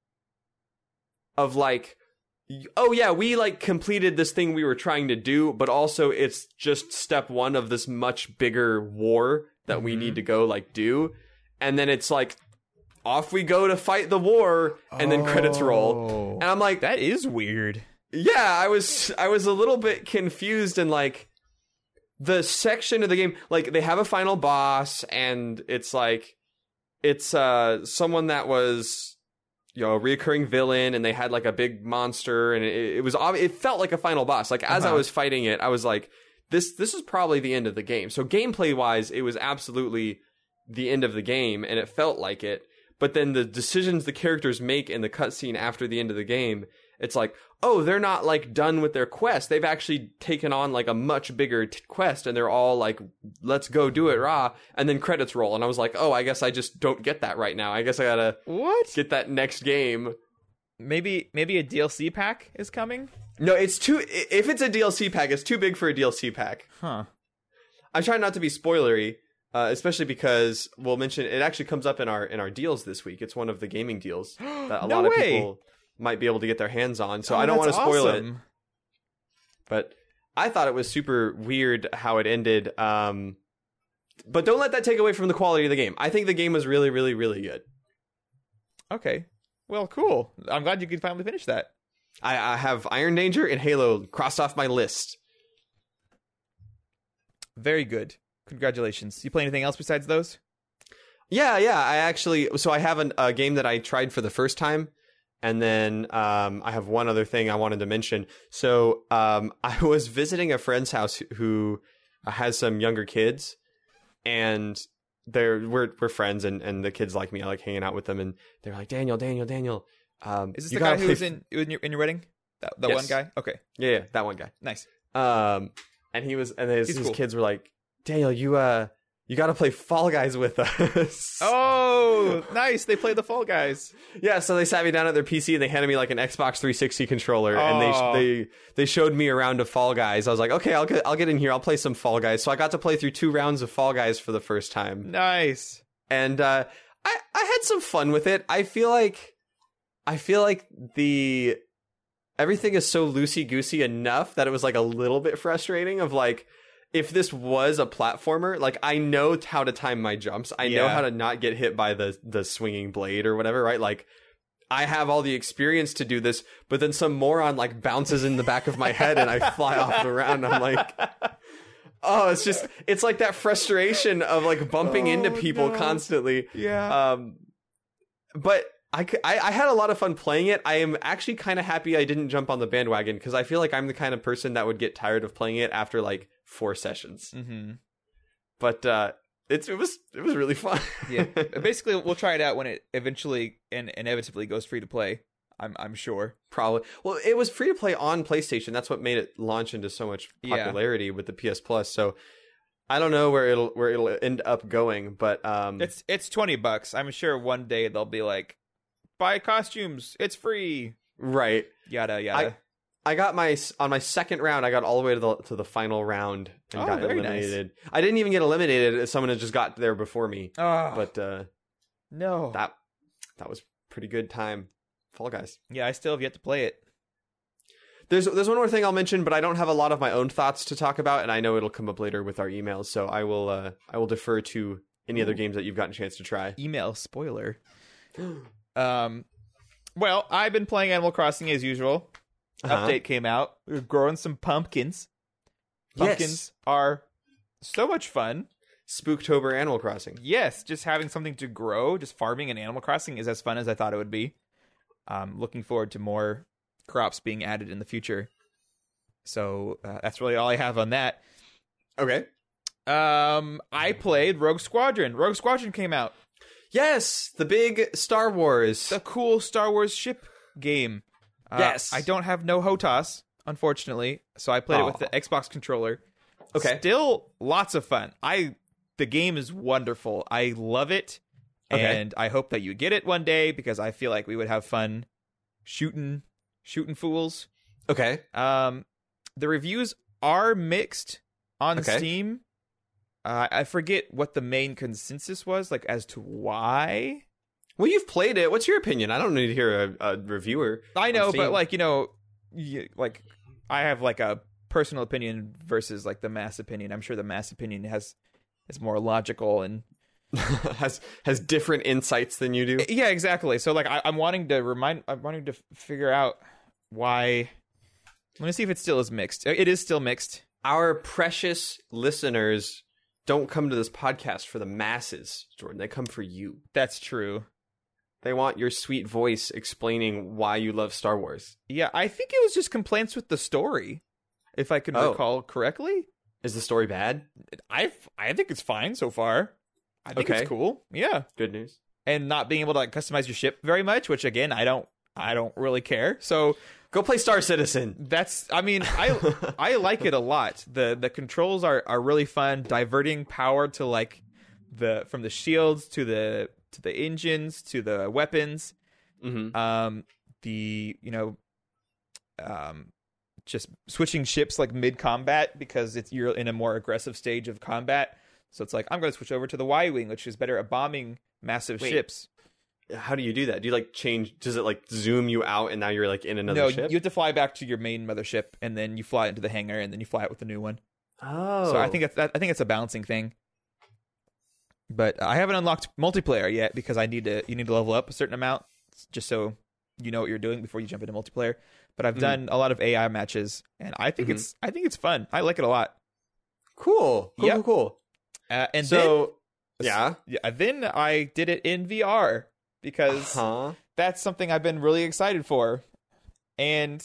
S1: Of like, oh yeah, we like completed this thing we were trying to do, but also it's just step one of this much bigger war that we need to go like do. And then it's like, off we go to fight the war, and then credits roll. And I'm like,
S2: that is weird.
S1: Yeah, I was a little bit confused, and like the section of the game, like they have a final boss, and it's like it's someone that was, you know, a reoccurring villain, and they had like a big monster, and it felt like a final boss. Like as I was fighting it, I was like, this is probably the end of the game. So gameplay wise, it was absolutely the end of the game, and it felt like it. But then the decisions the characters make in the cutscene after the end of the game, it's like, oh, they're not like done with their quest. They've actually taken on like a much bigger quest, and they're all like, let's go do it, rah. And then credits roll. And I was like, oh, I guess I just don't get that right now. I guess I gotta get that next game.
S2: Maybe a DLC pack is coming?
S1: No, if it's a DLC pack, it's too big for a DLC pack.
S2: Huh.
S1: I'm trying not to be spoilery. Especially because we'll mention it actually comes up in our deals this week. It's one of the gaming deals that a lot of people might be able to get their hands on. So I don't want to spoil it. But I thought it was super weird how it ended. But don't let that take away from the quality of the game. I think the game was really, really, really good.
S2: Okay. Well, cool. I'm glad you could finally finish that.
S1: I have Iron Danger and Halo crossed off my list.
S2: Very good. Congratulations. You play anything else besides those?
S1: Yeah. I have a game that I tried for the first time, and then I have one other thing I wanted to mention. So I was visiting a friend's house who has some younger kids, and we're friends, and the kids like me. I like hanging out with them, and they're like, Daniel.
S2: Is this the guy who was in your wedding? That yes. One guy? Okay.
S1: Yeah, that one guy.
S2: Nice.
S1: And his
S2: cool.
S1: kids were like, Daniel, you got to play Fall Guys with us.
S2: Oh, nice. They play the Fall Guys.
S1: Yeah, so they sat me down at their PC and they handed me like an Xbox 360 controller, and they showed me a round of Fall Guys. I was like, okay, I'll get in here. I'll play some Fall Guys. So I got to play through 2 rounds of Fall Guys for the first time.
S2: Nice.
S1: And I had some fun with it. I feel like everything is so loosey-goosey enough that it was like a little bit frustrating of like, if this was a platformer, like I know how to time my jumps. I know how to not get hit by the swinging blade or whatever, right? Like I have all the experience to do this, but then some moron like bounces in the back of my head and I fly off the ground. I'm like, oh, it's like that frustration of like bumping into people constantly.
S2: Yeah.
S1: But I had a lot of fun playing it. I am actually kind of happy I didn't jump on the bandwagon because I feel like I'm the kind of person that would get tired of playing it after like 4 sessions.
S2: Mm-hmm.
S1: But it was really fun.
S2: Yeah. Basically, we'll try it out when it eventually and inevitably goes free to play. I'm sure.
S1: Probably. Well, it was free to play on PlayStation. That's what made it launch into so much popularity with the PS Plus. So I don't know where it'll end up going, but
S2: It's $20. I'm sure one day they'll be like, buy costumes, it's free.
S1: right.
S2: Yada yada.
S1: I got on my second round. I got all the way to the final round and got
S2: very
S1: eliminated. I didn't even get eliminated. Someone had just got there before me.
S2: Oh,
S1: But
S2: no.
S1: that was pretty good time. Fall Guys.
S2: Yeah, I still have yet to play it.
S1: There's one more thing I'll mention, but I don't have a lot of my own thoughts to talk about, and I know it'll come up later with our emails. So I will defer to any other games that you've gotten a chance to try.
S2: Email spoiler. Well, I've been playing Animal Crossing as usual. Update came out. We're growing some pumpkins. Pumpkins are so much fun.
S1: Spooktober Animal Crossing.
S2: Yes, just having something to grow, just farming in Animal Crossing is as fun as I thought it would be. Looking forward to more crops being added in the future. So that's really all I have on that.
S1: Okay.
S2: I played Rogue Squadron. Rogue Squadron came out.
S1: Yes, the big Star Wars.
S2: The cool Star Wars ship game.
S1: Yes.
S2: I don't have no HOTAS, unfortunately, so I played it with the Xbox controller.
S1: Okay.
S2: Still lots of fun. The game is wonderful. I love it.
S1: Okay.
S2: And I hope that you get it one day because I feel like we would have fun shooting fools.
S1: Okay.
S2: The reviews are mixed on
S1: Okay.
S2: Steam. I forget what the main consensus was, like as to why.
S1: Well, you've played it. What's your opinion? I don't need to hear a reviewer.
S2: I know,
S1: on Steam.
S2: but like, like I have like a personal opinion versus like the mass opinion. I'm sure the mass opinion is more logical and
S1: has different insights than you do.
S2: yeah, exactly. So like I'm wanting to figure out why. Let me see if it still is mixed. It is still mixed.
S1: Our precious listeners don't come to this podcast for the masses, Jordan. They come for you.
S2: That's true.
S1: They want your sweet voice explaining why you love Star Wars.
S2: Yeah, I think it was just complaints with the story, if I can recall correctly.
S1: Is the story bad?
S2: I think it's fine so far. I think
S1: Okay.
S2: it's cool. Yeah.
S1: Good news.
S2: And not being able to like customize your ship very much, which again, I don't really care. So
S1: Go play Star Citizen.
S2: I like it a lot. The controls are really fun, diverting power to like from the shields to the engines to the weapons.
S1: Mm-hmm.
S2: Just switching ships like mid combat because you're in a more aggressive stage of combat. So it's like I'm going to switch over to the Y-wing, which is better at bombing massive ships.
S1: How do you do that? Do you like change? Does it like zoom you out and now you're like in another ship?
S2: You have to fly back to your main mothership and then you fly into the hangar and then you fly out with the new one.
S1: Oh,
S2: So I think it's a balancing thing. But I haven't unlocked multiplayer yet because you need to level up a certain amount just so you know what you're doing before you jump into multiplayer. But I've done a lot of AI matches and I think it's fun. I like it a lot.
S1: cool.
S2: Yep.
S1: Cool.
S2: And
S1: So
S2: then I did it in VR because that's something I've been really excited for. And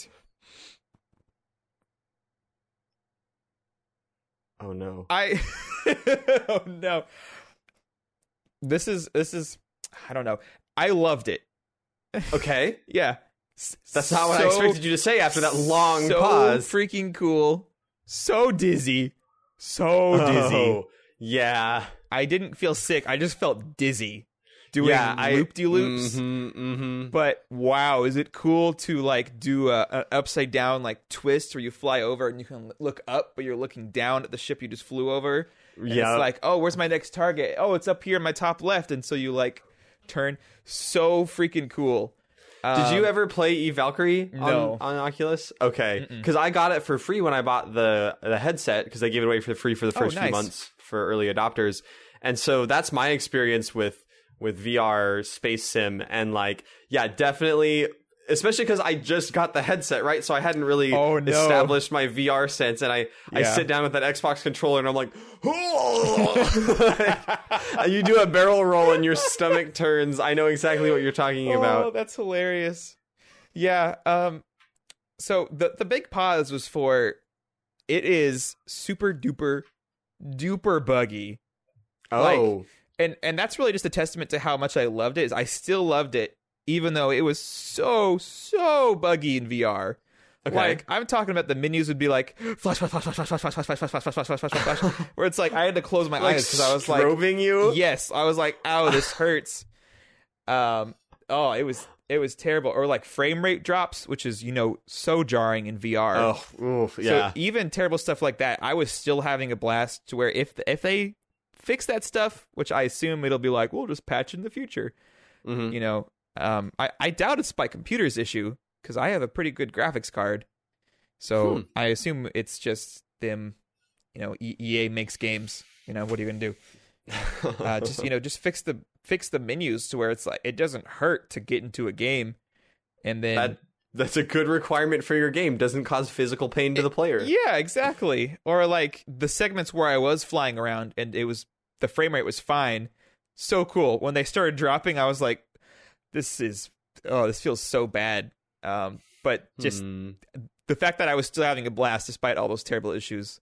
S1: oh no.
S2: oh no. This is I don't know. I loved it.
S1: Okay.
S2: Yeah.
S1: That's not what I expected you to say after that long
S2: so
S1: pause.
S2: Freaking cool. So dizzy. So dizzy.
S1: Oh, yeah.
S2: I didn't feel sick. I just felt dizzy doing loop-de-loops. But wow, is it cool to like do an upside down like twist where you fly over and you can look up, but you're looking down at the ship you just flew over.
S1: Yeah.
S2: It's like, oh, where's my next target? Oh, it's up here in my top left. And so you like turn. So freaking cool.
S1: Did you ever play Eve Valkyrie
S2: No.
S1: on Oculus? Okay, because I got it for free when I bought the headset because they gave it away for free for the first few
S2: nice.
S1: months for early adopters, and so that's my experience with VR space sim, and like, yeah, definitely, especially because I just got the headset, right? So I hadn't really established my VR sense, and I sit down with that Xbox controller and I'm like, you do a barrel roll and your stomach turns. I know exactly what you're talking about.
S2: Oh, that's hilarious. Yeah. So the big pause was for it is super duper buggy.
S1: Oh.
S2: And that's really just a testament to how much I loved it. Is I still loved it even though it was so buggy in VR.
S1: Okay.
S2: Like, I'm talking about the menus would be like flash, flash, flash, flash, flash, flash, flash, flash, flash, flash, flash, flash, flash, flash, where it's like I had to close my eyes because I was like,
S1: strobing you.
S2: yes, I was like, ow, this hurts. Oh, it was terrible. Or like frame rate drops, which is so jarring in VR.
S1: Oh, oof, yeah.
S2: So even terrible stuff like that, I was still having a blast. To where if they fix that stuff, which I assume it'll be like, we'll just patch in the future.
S1: Mm-hmm.
S2: I doubt it's my computer's issue because I have a pretty good graphics card. So I assume it's just them. EA makes games. What are you gonna do? Just fix the menus to where it's like it doesn't hurt to get into a game, and then
S1: that's a good requirement for your game. Doesn't cause physical pain to the player.
S2: Yeah, exactly. Or like the segments where I was flying around and the frame rate was fine. So cool. When they started dropping, I was like, this feels so bad. But just the fact that I was still having a blast despite all those terrible issues,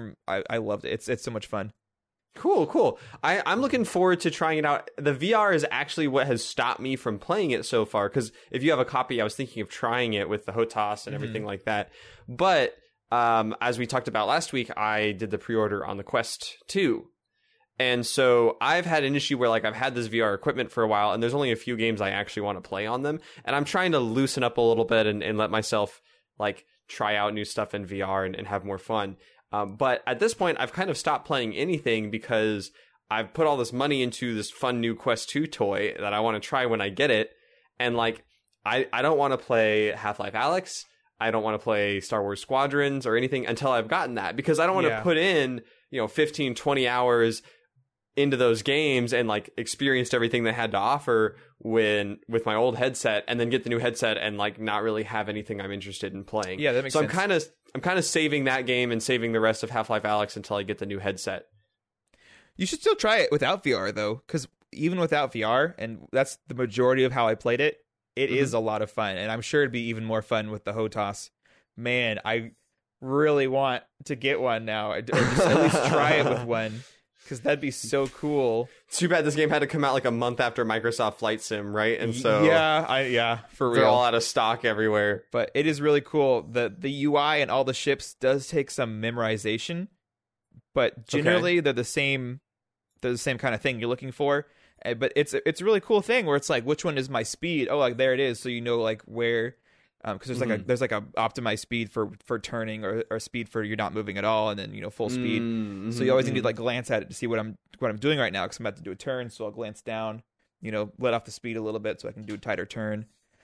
S2: I loved it. It's so much fun.
S1: Cool. I'm looking forward to trying it out. The VR is actually what has stopped me from playing it so far, because if you have a copy, I was thinking of trying it with the HOTAS and everything like that. But as we talked about last week, I did the pre-order on the Quest 2. And so I've had an issue where like I've had this VR equipment for a while, and there's only a few games I actually want to play on them. And I'm trying to loosen up a little bit and let myself like try out new stuff in VR and have more fun. But at this point, I've kind of stopped playing anything because I've put all this money into this fun new Quest 2 toy that I want to try when I get it. And like, I don't want to play Half-Life Alyx. I don't want to play Star Wars Squadrons or anything until I've gotten that, because I don't want to put in, 15, 20 hours into those games and like experienced everything they had to offer with my old headset, and then get the new headset and like not really have anything I'm interested in playing.
S2: Yeah, that makes sense.
S1: I'm kind of saving that game and saving the rest of Half-Life Alyx until I get the new headset.
S2: You should still try it without VR though, because even without VR, and that's the majority of how I played it, it is a lot of fun, and I'm sure it'd be even more fun with the HOTAS. Man, I really want to get one now, or just at least try it with one. Because that'd be so cool.
S1: It's too bad this game had to come out like a month after Microsoft Flight Sim, right? And so
S2: for real,
S1: they're all out of stock everywhere.
S2: But it is really cool. The UI and all the ships does take some memorization, but generally they're the same. They're the same kind of thing you're looking for. But it's a really cool thing where it's like, which one is my speed? Oh, like there it is. So like where. Because there's like a optimized speed for turning or speed for you're not moving at all, and then full speed. So you always need to like glance at it to see what I'm doing right now, because I'm about to do a turn. So I'll glance down, let off the speed a little bit so I can do a tighter turn.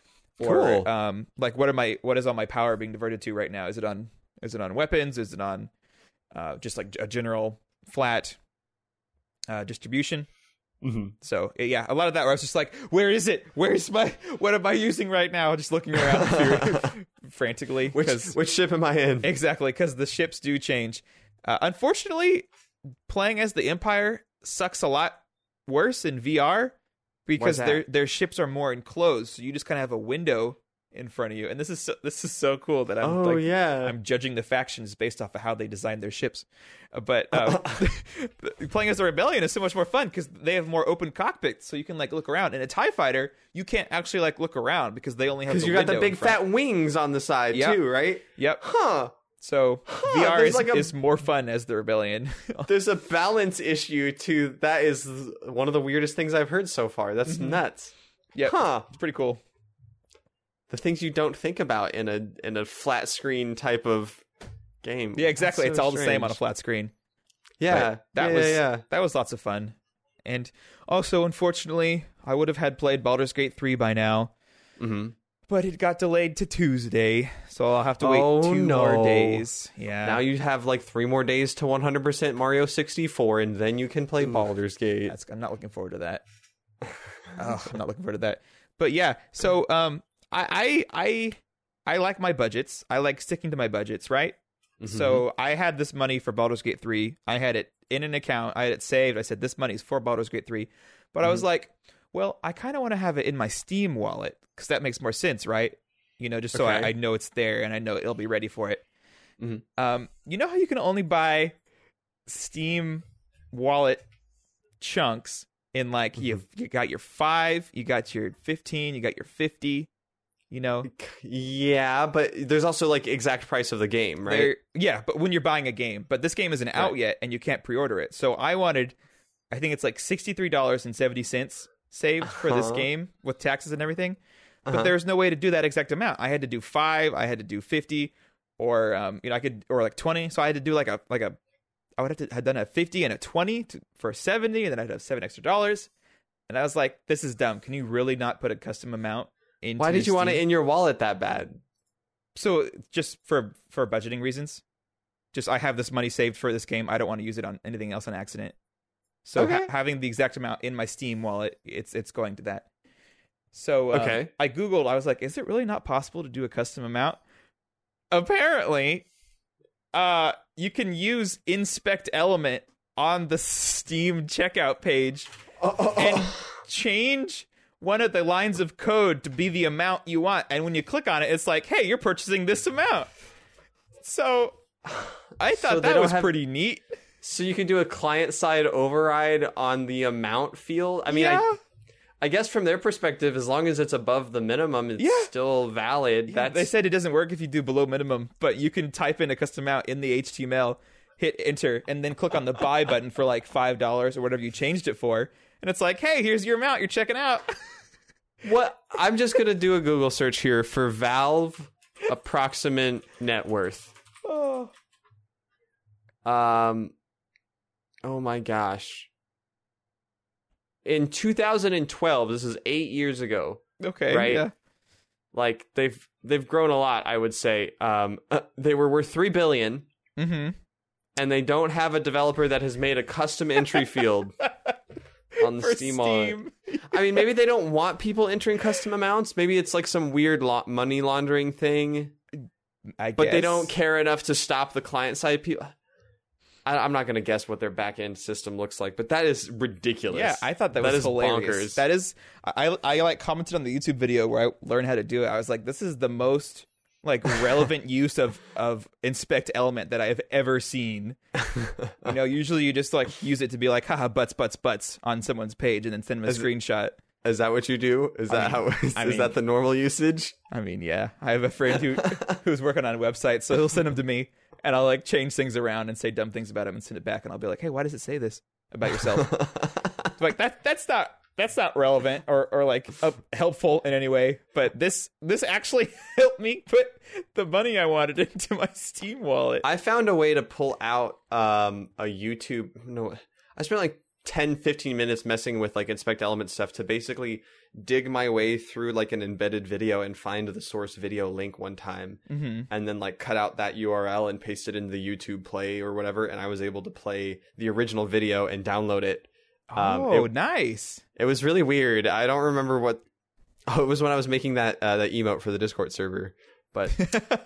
S2: Or
S1: cool.
S2: Like what is all my power being diverted to right now? Is it on weapons? Is it on just like a general flat distribution?
S1: Mm-hmm.
S2: So yeah, a lot of that where I was just like, where is it? What am I using right now? Just looking around frantically.
S1: Which ship am I in?
S2: Exactly, because the ships do change. Unfortunately, playing as the Empire sucks a lot worse in VR because their ships are more enclosed. So you just kind of have a window in front of you, and this is so cool that I'm judging the factions based off of how they designed their ships. But playing as the Rebellion is so much more fun because they have more open cockpits, so you can like look around. In a TIE fighter, you can't actually like look around because they only have
S1: because you got the big fat wings on the side too, right?
S2: Yep.
S1: Huh.
S2: So VR is more fun as the Rebellion.
S1: There's a balance issue to that. Is one of the weirdest things I've heard so far. That's nuts.
S2: Yeah.
S1: Huh.
S2: It's pretty cool.
S1: The things you don't think about in a flat screen type of game.
S2: Yeah, exactly. It's all
S1: strange.
S2: The same on a flat screen.
S1: Yeah,
S2: that was lots of fun. And also, unfortunately, I would have had played Baldur's Gate 3 by now.
S1: Mm-hmm.
S2: But it got delayed to Tuesday, so I'll have to wait 2 more days. Yeah.
S1: Now you have like 3 more days to 100% Mario 64, and then you can play Baldur's Gate.
S2: I'm not looking forward to that. I'm not looking forward to that. But yeah, so I like my budgets. I like sticking to my budgets, right? Mm-hmm. So I had this money for Baldur's Gate 3. I had it in an account. I had it saved. I said, this money's for Baldur's Gate 3. But I was like, well, I kind of want to have it in my Steam wallet because that makes more sense, right? Just so I know it's there and I know it'll be ready for it. Mm-hmm. You know how you can only buy Steam wallet chunks in like you got your 5, you got your 15, you got your 50, You know?
S1: Yeah, but there's also like exact price of the game, right?
S2: Yeah, but when you're buying a game, but this game isn't out yet, and you can't pre-order it. So I think it's like $63.70 saved for this game with taxes and everything. But there's no way to do that exact amount. I had to do 5, I had to do 50, or I could, or like 20. So I had to do I would have to have done a 50 and a 20 for 70, and then I'd have $7 extra. And I was like, this is dumb. Can you really not put a custom amount into
S1: Why did you want it
S2: Steam?
S1: in your wallet that bad?
S2: So just for budgeting reasons. Just I have this money saved for this game. I don't want to use it on anything else on accident. So
S1: Okay.
S2: having the exact amount in my Steam wallet, it's going to that. So
S1: Okay.
S2: I Googled, I was like, is it really not possible to do a custom amount? Apparently, you can use Inspect Element on the Steam checkout page and change one of the lines of code to be the amount you want. And when you click on it, it's like, hey, you're purchasing this amount. So I thought that was pretty neat.
S1: So you can do a client-side override on the amount field? I mean,
S2: Yeah.
S1: I guess from their perspective, as long as it's above the minimum, it's still valid.
S2: They said it doesn't work if you do below minimum, but you can type in a custom amount in the HTML, hit enter, and then click on the buy button for like $5 or whatever you changed it for. And it's like, hey, here's your amount. You're checking out.
S1: What? I'm just going to do a Google search here for Valve approximate net worth.
S2: Oh.
S1: Oh my gosh. In 2012, this is 8 years ago.
S2: Okay.
S1: Right?
S2: Yeah.
S1: Like they've grown a lot, I would say. They were worth $3 billion.
S2: Mm-hmm.
S1: And they don't have a developer that has made a custom entry field on the
S2: For
S1: Steam wallet.
S2: Steam.
S1: I mean, maybe they don't want people entering custom amounts. Maybe it's like some weird money laundering thing.
S2: I guess.
S1: But they don't care enough to stop the client side people. I'm not going to guess what their back end system looks like, but that is ridiculous.
S2: Yeah, I thought that was
S1: is
S2: hilarious.
S1: bonkers.
S2: That is, I like commented on the YouTube video where I learned how to do it. I was like, this is the most like relevant use of Inspect Element that I have ever seen. You know, usually you just like use it to be like, haha, butts on someone's page and then send them a screenshot.
S1: Is that what you do? Is that is that the normal usage?
S2: I mean, yeah. I have a friend who's working on a website, so he'll send them to me, and I'll like change things around and say dumb things about him and send it back, and I'll be like, hey, why does it say this about yourself? It's like that's not relevant or like helpful in any way, but this actually helped me put the money I wanted into my Steam wallet.
S1: I found a way to pull out a YouTube. No, I spent like 10-15 minutes messing with like Inspect Element stuff to basically dig my way through like an embedded video and find the source video link one time, and then like cut out that URL and paste it into the YouTube play or whatever, and I was able to play the original video and download it.
S2: Nice.
S1: It was really weird. I don't remember what. Oh, it was when I was making that emote for the Discord server. But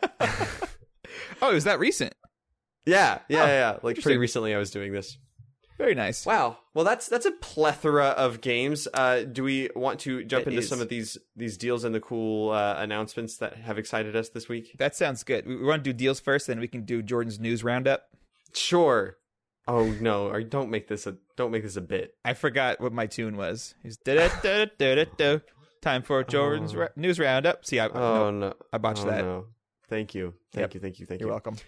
S2: oh, was that recent?
S1: yeah. Like pretty recently, I was doing this.
S2: Very nice.
S1: Wow. Well, that's a plethora of games. Do we want to jump into some of these deals and the cool announcements that have excited us this week?
S2: That sounds good. We want to do deals first, then we can do Jordan's news roundup.
S1: Sure. Oh no! Or don't make this a bit.
S2: I forgot what my tune was. It's da-da-da-da-da-da. Time for Jordan's news roundup. See, I botched that.
S1: No. Thank you. Thank you.
S2: You're welcome.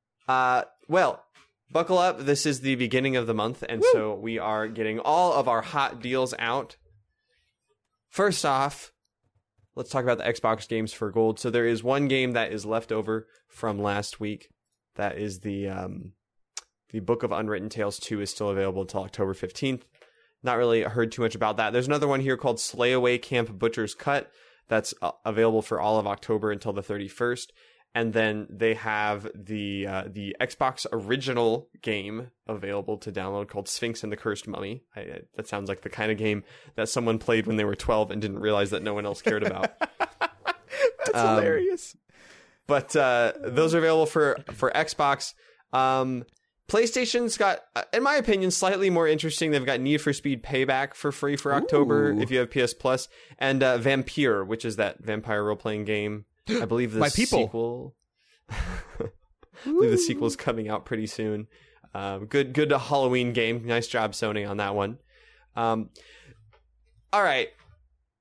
S1: Well, buckle up. This is the beginning of the month, and so we are getting all of our hot deals out. First off, let's talk about the Xbox games for gold. So there is one game that is left over from last week. That is the Book of Unwritten Tales 2 is still available until October 15th. Not really heard too much about that. There's another one here called Slayaway Camp Butcher's Cut that's available for all of October until the 31st. And then they have the Xbox original game available to download called Sphinx and the Cursed Mummy. That sounds like the kind of game that someone played when they were 12 and didn't realize that no one else cared about.
S2: That's hilarious.
S1: But those are available for Xbox. PlayStation's got, in my opinion, slightly more interesting. They've got Need for Speed Payback for free for October if you have PS Plus, and Vampire, which is that vampire role-playing game. I believe the sequel. I believe the sequel is coming out pretty soon. Good Halloween game. Nice job, Sony, on that one. All right.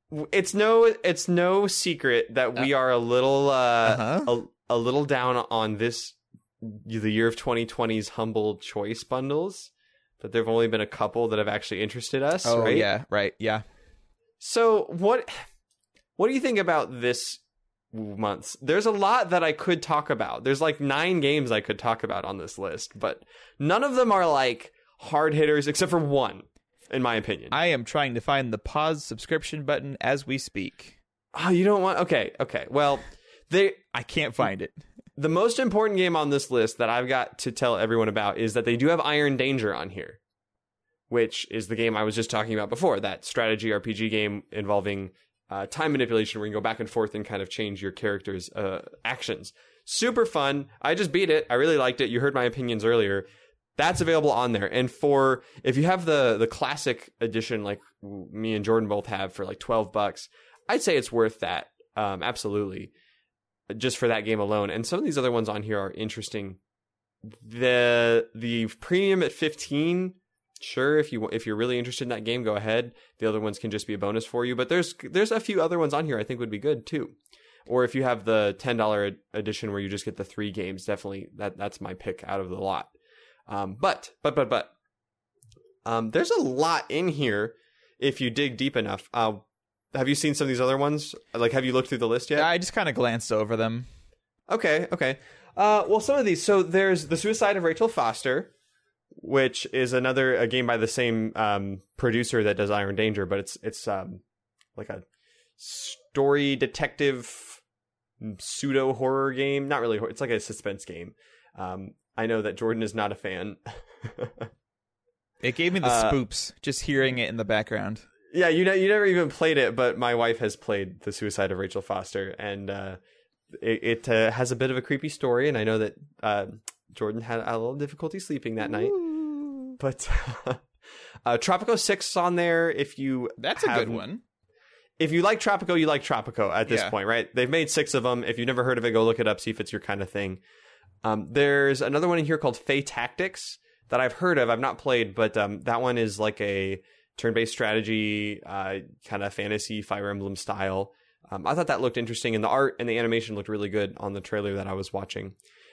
S1: it's no secret that we are a little a little down on the year of 2020's Humble Choice bundles. But there've only been a couple that have actually interested us.
S2: Oh,
S1: right?
S2: yeah, right, yeah.
S1: So what do you think about this month? There's a lot that I could talk about. There's like 9 games I could talk about on this list, but none of them are like hard hitters except for one, in my opinion.
S2: I am trying to find the pause subscription button as we speak.
S1: Oh, you don't want... Okay. Well,
S2: I can't find it.
S1: the most important game on this list that I've got to tell everyone about is that they do have Iron Danger on here, which is the game I was just talking about before, that strategy RPG game involving time manipulation where you can go back and forth and kind of change your character's actions. Super fun. I just beat it. I really liked it. You heard my opinions earlier. That's available on there. And if you have the classic edition, like me and Jordan both have for like $12, I'd say it's worth that. Absolutely. Just for that game alone. And some of these other ones on here are interesting. The premium at $15, sure, if you're really interested in that game, go ahead. The other ones can just be a bonus for you. But there's a few other ones on here I think would be good too. Or if you have the $10 edition where you just get the 3 games, definitely that's my pick out of the lot. But there's a lot in here if you dig deep enough. Have you seen some of these other ones? Like, have you looked through the list yet?
S2: Yeah, I just kind of glanced over them.
S1: Okay. Well, some of these. So there's The Suicide of Rachel Foster, which is a game by the same producer that does Iron Danger, but it's like a story detective pseudo horror game. Not really. It's like a suspense game. I know that Jordan is not a fan.
S2: It gave me the spoops just hearing it in the background.
S1: Yeah, you never even played it, but my wife has played The Suicide of Rachel Foster, and it has a bit of a creepy story, and I know that Jordan had a little difficulty sleeping that night. But Tropico 6 is on there.
S2: That's a good one.
S1: If you like Tropico, you like Tropico at this point, right? They've made 6 of them. If you've never heard of it, go look it up, see if it's your kind of thing. There's another one in here called Fae Tactics that I've heard of. I've not played, but that one is like a turn-based strategy, kind of fantasy Fire Emblem style. I thought that looked interesting, and the art and the animation looked really good on the trailer that I was watching.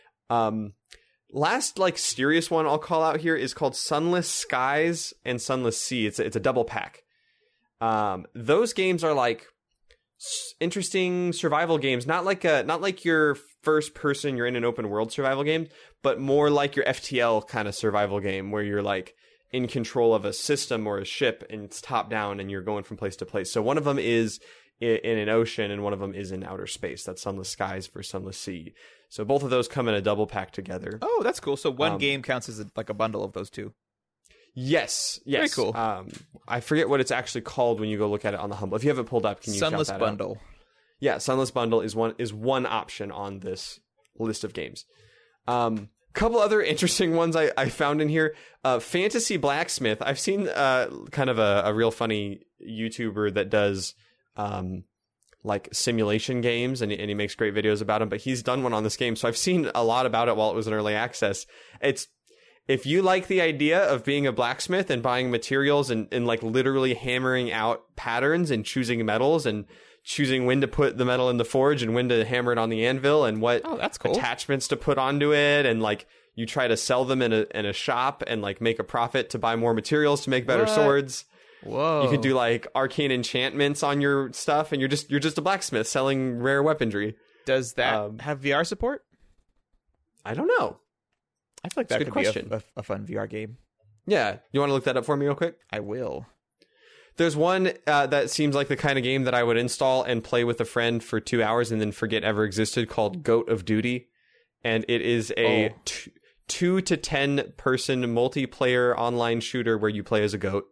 S1: Last like serious one I'll call out here is called Sunless Skies and Sunless Sea. It's a double pack. Those games are like interesting survival games, not like your first person, you're in an open world survival game, but more like your FTL kind of survival game where you're like in control of a system or a ship and it's top down and you're going from place to place. So one of them is in an ocean and one of them is in outer space. That's Sunless Skies for Sunless Sea. So both of those come in a double pack together.
S2: Oh, that's cool. So one game counts as like a bundle of those two.
S1: Yes.
S2: Very cool.
S1: I forget what it's actually called when you go look at it on the Humble. If you have it pulled up, can you
S2: Sunless
S1: shout that
S2: Bundle.
S1: out? Yeah, Sunless Bundle is one option on this list of games. Couple other interesting ones I found in here. Fantasy Blacksmith. I've seen kind of a real funny YouTuber that does like simulation games, and he makes great videos about them, but he's done one on this game, so I've seen a lot about it while it was in early access. If you like the idea of being a blacksmith and buying materials and like literally hammering out patterns and choosing metals and choosing when to put the metal in the forge and when to hammer it on the anvil and what
S2: that's cool.
S1: attachments to put onto it, and like you try to sell them in a shop and like make a profit to buy more materials to make better swords.
S2: Whoa.
S1: You can do like arcane enchantments on your stuff, and you're just a blacksmith selling rare weaponry.
S2: Does that have VR support?
S1: I don't know.
S2: I feel like that could be a fun VR game.
S1: Yeah. You want to look that up for me real quick?
S2: I will.
S1: There's one that seems like the kind of game that I would install and play with a friend for 2 hours and then forget ever existed, called Goat of Duty. And it is a 2 to 10 person multiplayer online shooter where you play as a goat.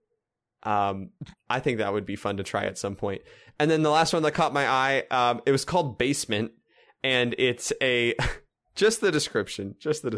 S1: I think that would be fun to try at some point. And then the last one that caught my eye, it was called Basement, and it's a just the description.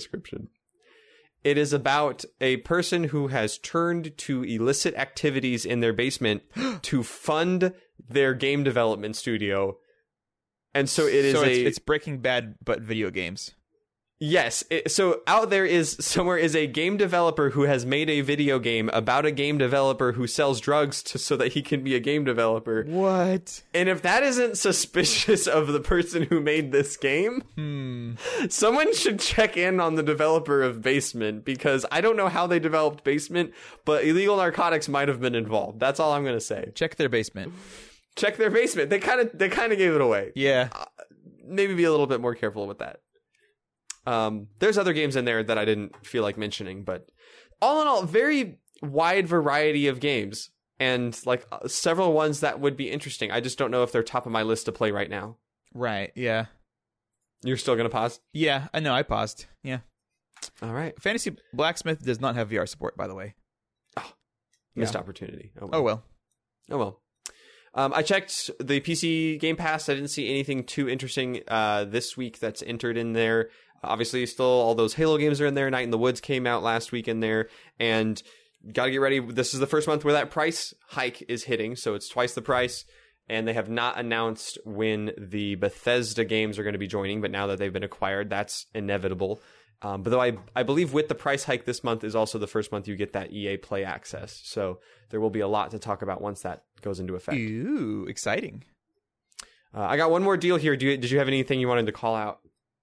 S1: It is about a person who has turned to illicit activities in their basement to fund their game development studio. And so it's
S2: Breaking Bad, but video games.
S1: Yes. So out there is somewhere is a game developer who has made a video game about a game developer who sells drugs so that he can be a game developer.
S2: What?
S1: And if that isn't suspicious of the person who made this game, someone should check in on the developer of Basement, because I don't know how they developed Basement, but illegal narcotics might have been involved. That's all I'm going to say.
S2: Check their basement.
S1: Check their basement. They kind of gave it away.
S2: Yeah.
S1: Maybe be a little bit more careful with that. There's other games in there that I didn't feel like mentioning, but all in all, very wide variety of games, and like several ones that would be interesting. I just don't know if they're top of my list to play right now.
S2: Right. Yeah.
S1: You're still going to pause?
S2: Yeah. I know. I paused. Yeah.
S1: All right.
S2: Fantasy Blacksmith does not have VR support, by the way.
S1: Oh, missed opportunity.
S2: Oh well.
S1: Oh well. I checked the PC Game Pass. I didn't see anything too interesting this week that's entered in there. Obviously, still all those Halo games are in there. Night in the Woods came out last week in there. And got to get ready. This is the first month where that price hike is hitting. So it's twice the price. And they have not announced when the Bethesda games are going to be joining. But now that they've been acquired, that's inevitable. But though I believe with the price hike this month is also the first month you get that EA Play access. So there will be a lot to talk about once that goes into effect.
S2: Ooh, exciting.
S1: I got one more deal here. Did you have anything you wanted to call out?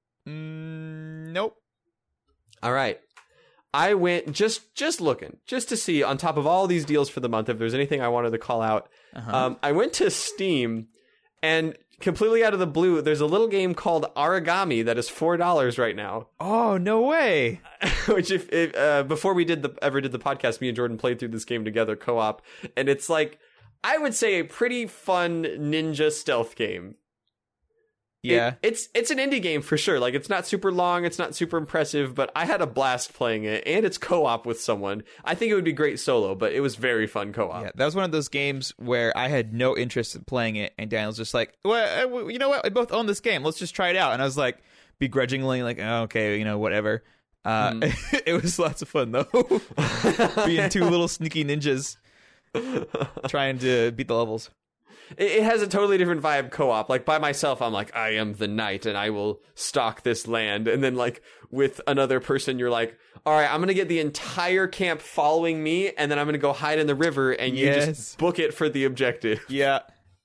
S2: Nope.
S1: All right. I went just looking, just to see on top of all these deals for the month, if there's anything I wanted to call out. I went to Steam, and completely out of the blue, there's a little game called Origami that is $4 right now.
S2: Oh, no way.
S1: Which if before we ever did the podcast, me and Jordan played through this game together co-op, and it's like, I would say a pretty fun ninja stealth game.
S2: Yeah.
S1: It's an indie game for sure. Like, it's not super long, it's not super impressive, but I had a blast playing it, and it's co-op with someone. I think it would be great solo, but it was very fun co-op.
S2: Yeah, that was one of those games where I had no interest in playing it, and Daniel's just like, well, you know what? We both own this game. Let's just try it out. And I was like, begrudgingly, like, oh, okay, whatever. It was lots of fun, though. Being two little sneaky ninjas trying to beat the levels.
S1: It has a totally different vibe co-op. Like, by myself, I'm like, I am the knight and I will stalk this land. And then, like, with another person, you're like, all right, I'm going to get the entire camp following me, and then I'm going to go hide in the river, and you just book it for the objective.
S2: Yeah.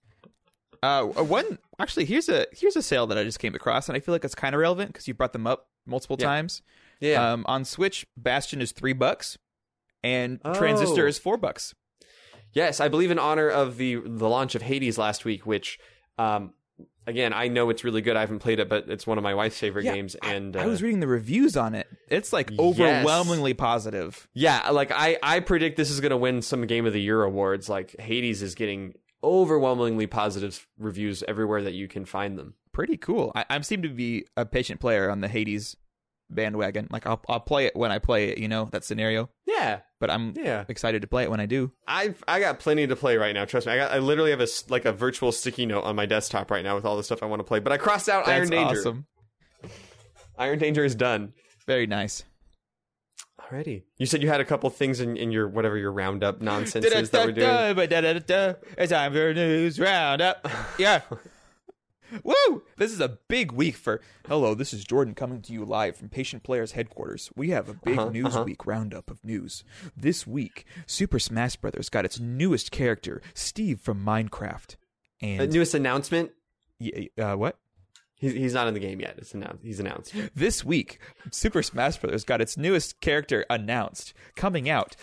S2: Actually, here's a sale that I just came across, and I feel like it's kind of relevant because you brought them up multiple times.
S1: Yeah.
S2: On Switch, Bastion is $3, and Transistor is $4.
S1: Yes, I believe in honor of the launch of Hades last week, which, again, I know it's really good. I haven't played it, but it's one of my wife's favorite games. And
S2: I was reading the reviews on it. It's like overwhelmingly positive.
S1: Yeah, like I predict this is going to win some Game of the Year awards. Like, Hades is getting overwhelmingly positive reviews everywhere that you can find them.
S2: Pretty cool. I seem to be a patient player on the Hades bandwagon. Like, I'll play it when I play it, that scenario.
S1: Yeah.
S2: But I'm excited to play it when I do.
S1: I got plenty to play right now. Trust me. I literally have a virtual sticky note on my desktop right now with all the stuff I want to play. But I crossed out Iron Danger. That's awesome. Iron Danger is done.
S2: Very nice.
S1: Alrighty. You said you had a couple things in your whatever your roundup nonsense is that we're doing.
S2: It's time for news roundup. Yeah. Woo! This is a big week for... Hello, this is Jordan coming to you live from Patient Players headquarters. We have a big news week roundup of news. This week, Super Smash Bros. Got its newest character, Steve from Minecraft. And
S1: newest announcement?
S2: What?
S1: He's not in the game yet. He's announced.
S2: This week, Super Smash Bros. Got its newest character announced, coming out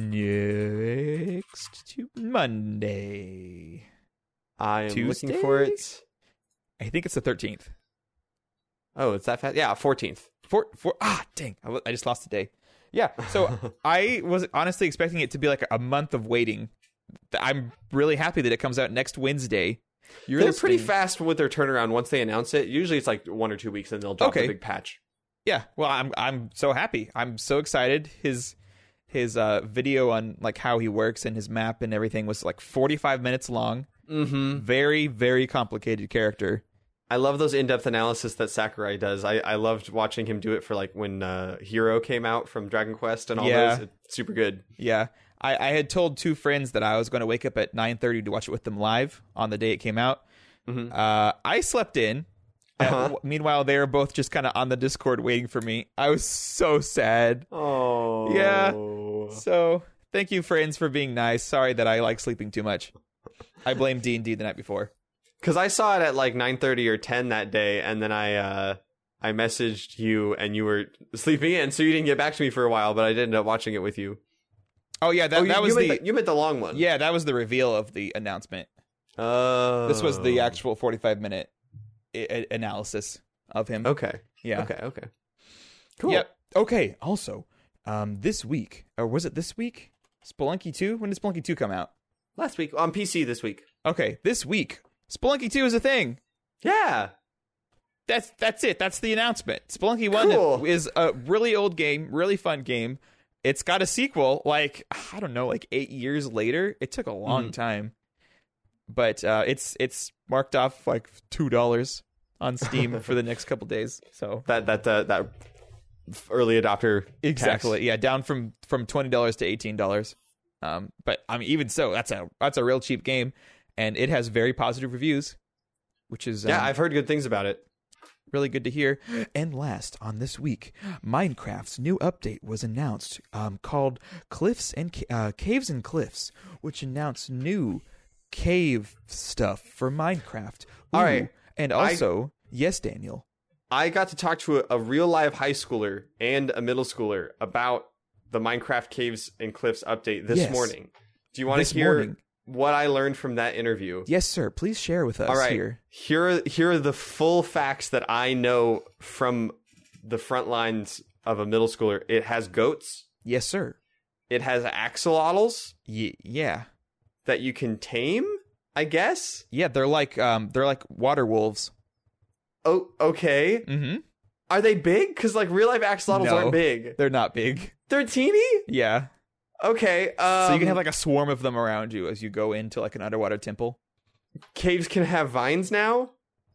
S2: next Monday.
S1: I am looking for it.
S2: I think it's the 13th.
S1: Oh, it's that fast? Yeah, 14th.
S2: Dang. I just lost a day. Yeah, so I was honestly expecting it to be like a month of waiting. I'm really happy that it comes out next Wednesday.
S1: They're pretty fast with their turnaround once they announce it. Usually it's like 1 or 2 weeks and they'll drop a big patch.
S2: Yeah, well, I'm so happy. I'm so excited. His video on like how he works and his map and everything was like 45 minutes long.
S1: Mm-hmm.
S2: Very, very complicated character.
S1: I love those in-depth analysis that Sakurai does. I loved watching him do it for like when Hero came out from Dragon Quest and all those. It's super good.
S2: Yeah. I had told 2 friends that I was going to wake up at 9:30 to watch it with them live on the day it came out.
S1: Mm-hmm.
S2: I slept in Meanwhile, they were both just kind of on the Discord waiting for me. I was so sad.
S1: Oh.
S2: Yeah. So thank you, friends, for being nice. Sorry that I like sleeping too much. I blame D&D the night before.
S1: Because I saw it at like 9:30 or 10 that day, and then I messaged you, and you were sleeping in, so you didn't get back to me for a while, but I did end up watching it with you.
S2: Oh, yeah,
S1: you meant the long one.
S2: Yeah, that was the reveal of the announcement.
S1: Oh.
S2: This was the actual 45-minute analysis of him.
S1: Okay.
S2: Yeah.
S1: Okay. Cool.
S2: Yep. Okay, also, this week, or was it this week? Spelunky 2? When did Spelunky 2 come out?
S1: Last week. On PC this week.
S2: Okay, this week, Spelunky 2 is a thing.
S1: Yeah.
S2: That's it. That's the announcement. Spelunky 1 is a really old game, really fun game. It's got a sequel, like, I don't know, like 8 years later. It took a long time. But it's marked off like $2 on Steam for the next couple days. So
S1: that early adopter
S2: exactly
S1: tax.
S2: Yeah, down from $20 to $18. But I mean, even so, that's a real cheap game, and it has very positive reviews, which is
S1: I've heard good things about it.
S2: Really good to hear. And last on this week, Minecraft's new update was announced, called Caves and Cliffs, which announced new cave stuff for Minecraft.
S1: All right.
S2: And also, yes, Daniel.
S1: I got to talk to a real live high schooler and a middle schooler about the Minecraft Caves and Cliffs update this morning. Do you want to hear what I learned from that interview?
S2: Yes, sir. Please share with us.
S1: All right.
S2: Here.
S1: Here are the full facts that I know from the front lines of a middle schooler. It has goats.
S2: Yes, sir.
S1: It has axolotls.
S2: Yeah.
S1: That you can tame, I guess.
S2: Yeah, they're like water wolves.
S1: Oh, okay.
S2: Mm-hmm.
S1: Are they big? Because like real life axolotls aren't big.
S2: They're not big.
S1: They're teeny?
S2: Yeah.
S1: Okay.
S2: So you can have like a swarm of them around you as you go into like an underwater temple.
S1: Caves can have vines now?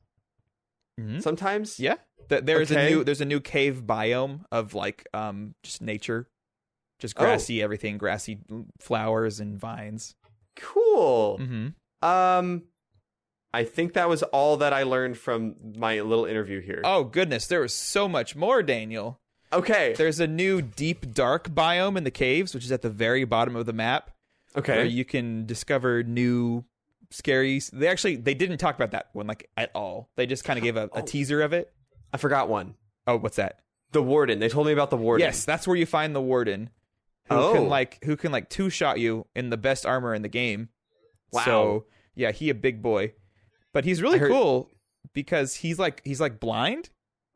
S2: Mm-hmm.
S1: Sometimes?
S2: Yeah. There's a new cave biome of like just nature. Just grassy everything, grassy flowers and vines.
S1: Cool.
S2: Mm-hmm.
S1: I think that was all that I learned from my little interview here.
S2: Oh goodness, there was so much more, Daniel.
S1: Okay.
S2: There's a new deep dark biome in the caves, which is at the very bottom of the map.
S1: Okay.
S2: Where you can discover new scary. They didn't talk about that one like at all. They just kind of gave a teaser of it.
S1: I forgot one.
S2: Oh, what's that?
S1: The warden. They told me about the warden.
S2: Yes, that's where you find the warden. Who can two-shot you in the best armor in the game.
S1: Wow.
S2: So yeah, he a big boy, but he's really cool because he's like blind.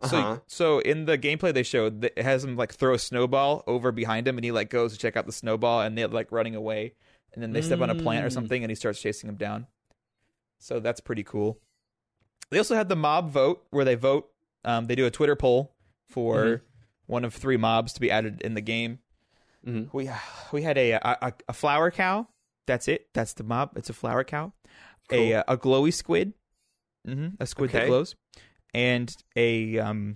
S2: So in the gameplay they showed, it has him like throw a snowball over behind him, and he like goes to check out the snowball, and they're like running away, and then they step on a plant or something, and he starts chasing him down. So that's pretty cool. They also had the mob vote where they vote. They do a Twitter poll for one of 3 mobs to be added in the game. Mm-hmm. We had a flower cow. That's it. That's the mob. It's a flower cow. Cool. A glowy squid. Mm-hmm. A squid that glows. And an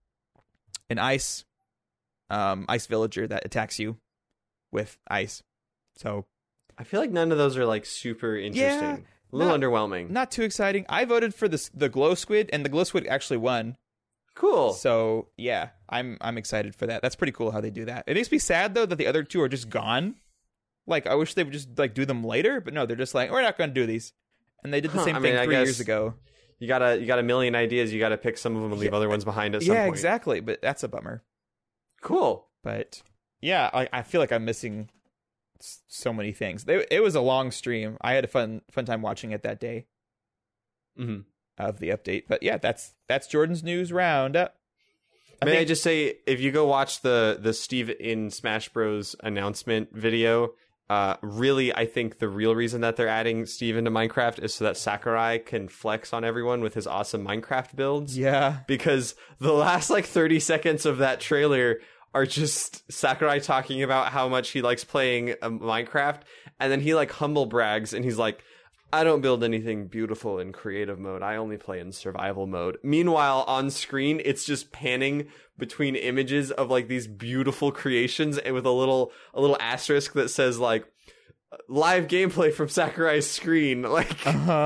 S2: ice villager that attacks you with ice. So
S1: I feel like none of those are like super interesting.
S2: Yeah,
S1: a little underwhelming.
S2: Not too exciting. I voted for the glow squid, and the glow squid actually won.
S1: Cool.
S2: So yeah, I'm excited for that. That's pretty cool how they do that. It makes me sad though that the other 2 are just gone. Like I wish they would just like do them later, but no, they're just like, we're not going to do these. And they did the same thing 3 years ago.
S1: You got a million ideas. You got to pick some of them and leave other ones behind at some point.
S2: Yeah, exactly. But that's a bummer.
S1: Cool.
S2: But yeah, I feel like I'm missing so many things. It was a long stream. I had a fun time watching it that day of the update. But yeah, that's Jordan's news roundup.
S1: May I just say, if you go watch the Steve in Smash Bros. Announcement video, really, I think the real reason that they're adding Steve into Minecraft is so that Sakurai can flex on everyone with his awesome Minecraft builds.
S2: Yeah.
S1: Because the last, 30 seconds of that trailer are just Sakurai talking about how much he likes playing Minecraft, and then he, humble brags, and he's like, I don't build anything beautiful in creative mode. I only play in survival mode. Meanwhile, on screen, it's just panning between images of these beautiful creations, and with a little asterisk that says live gameplay from Sakurai's screen.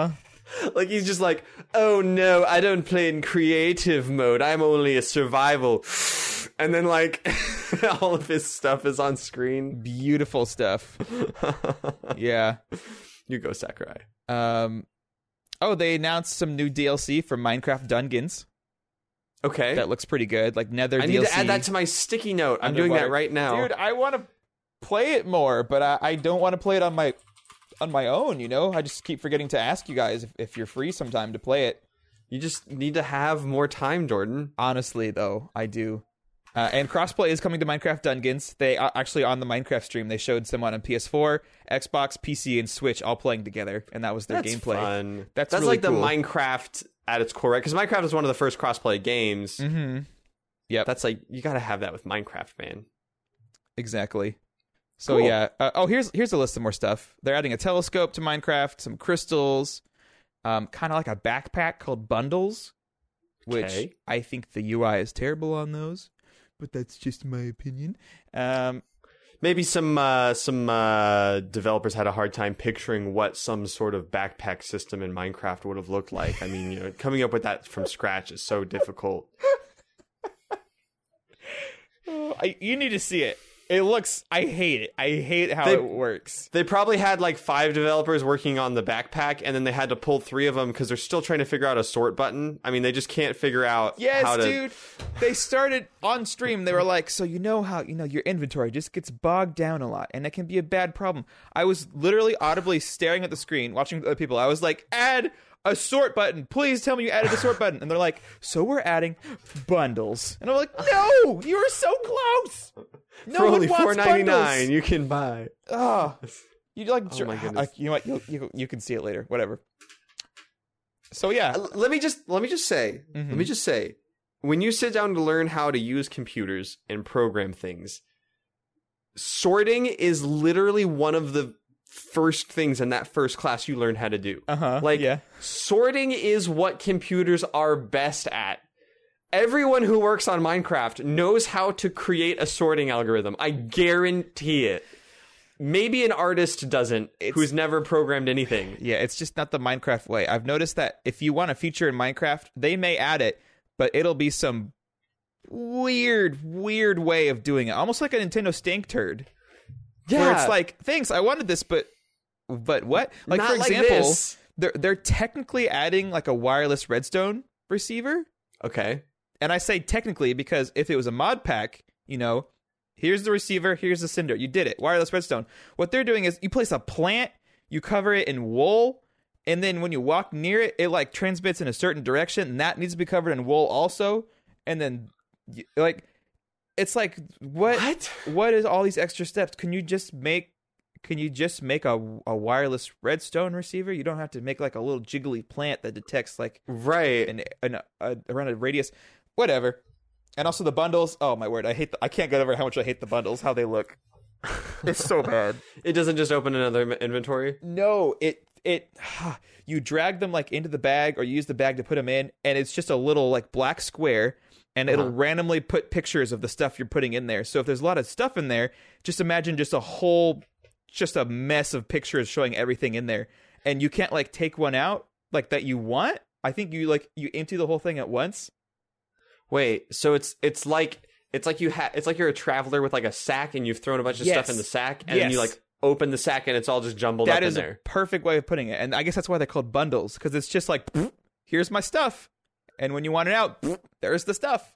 S1: Like he's just like, oh no, I don't play in creative mode. I'm only a survival. And then like all of his stuff is on screen.
S2: Beautiful stuff. Yeah.
S1: You go, Sakurai.
S2: Oh, they announced some new DLC for Minecraft Dungeons.
S1: Okay.
S2: That looks pretty good. Like Nether DLC.
S1: I need to add that to my sticky note. I'm doing that right now.
S2: Dude, I want to play it more, but I don't want to play it on my own, you know? I just keep forgetting to ask you guys if you're free sometime to play it.
S1: You just need to have more time, Jordan.
S2: Honestly, though, I do. And crossplay is coming to Minecraft Dungeons. They actually, on the Minecraft stream, they showed someone on PS4, Xbox, PC, and Switch all playing together, and that was their gameplay.
S1: Fun.
S2: That's
S1: really
S2: like
S1: cool.
S2: the
S1: Minecraft at its core, right? Because Minecraft is one of the first crossplay games.
S2: Mm-hmm. Yep.
S1: That's like, you gotta have that with Minecraft, man.
S2: Exactly. So
S1: cool.
S2: Yeah. Here's a list of more stuff. They're adding a telescope to Minecraft, some crystals, kind of like a backpack called Bundles, which I think the UI is terrible on those, but that's just my opinion.
S1: Maybe some developers had a hard time picturing what some sort of backpack system in Minecraft would have looked like. I mean, you know, coming up with that from scratch is so difficult.
S2: You need to see it. It looks... I hate it. I hate how it works.
S1: They probably had like 5 developers working on the backpack, and then they had to pull 3 of them because they're still trying to figure out a sort button. I mean, they just can't figure out how to...
S2: Dude. They started on stream. They were like, so you know how, your inventory just gets bogged down a lot, and it can be a bad problem. I was literally audibly staring at the screen, watching other people. I was like, add a sort button. Please tell me you added a sort button. And they're like, so we're adding bundles. And I'm like, no, you were so close. No
S1: For
S2: one
S1: only
S2: wants
S1: $4.99 you can buy.
S2: Oh, you like?
S1: Oh my goodness.
S2: You know what? You can see it later. Whatever. So yeah,
S1: let me just say, when you sit down to learn how to use computers and program things, sorting is literally one of the first things in that first class you learn how to do. Sorting is what computers are best at. Everyone who works on Minecraft knows how to create a sorting algorithm. I guarantee it. Maybe an artist doesn't, who's never programmed anything.
S2: Yeah, it's just not the Minecraft way. I've noticed that if you want a feature in Minecraft, they may add it, but it'll be some weird way of doing it. Almost like a Nintendo stank turd. Yeah. Where it's like, thanks, I wanted this, but what? Like,
S1: not
S2: for example,
S1: like
S2: they're technically adding like a wireless redstone receiver.
S1: Okay.
S2: And I say technically because if it was a mod pack, here's the receiver, here's the cinder. You did it. Wireless redstone. What they're doing is you place a plant, you cover it in wool, and then when you walk near it, it like transmits in a certain direction, and that needs to be covered in wool also. And then like it's like what is all these extra steps? Can you just make a wireless redstone receiver? You don't have to make like a little jiggly plant that detects like around a radius. Whatever. And also the bundles. Oh my word! I can't get over how much I hate the bundles. How they look. It's so bad.
S1: It doesn't just open another inventory.
S2: No, you drag them like into the bag, or you use the bag to put them in, and it's just a little like black square, and it'll randomly put pictures of the stuff you're putting in there. So if there's a lot of stuff in there, just imagine just a mess of pictures showing everything in there, and you can't like take one out like that you want. I think you empty the whole thing at once.
S1: Wait, so it's like you're a traveler with like a sack, and you've thrown a bunch of stuff in the sack, and then you like open the sack and it's all just jumbled up in there.
S2: That is a perfect way of putting it, and I guess that's why they're called bundles, because it's just like, here's my stuff, and when you want it out, there's the stuff.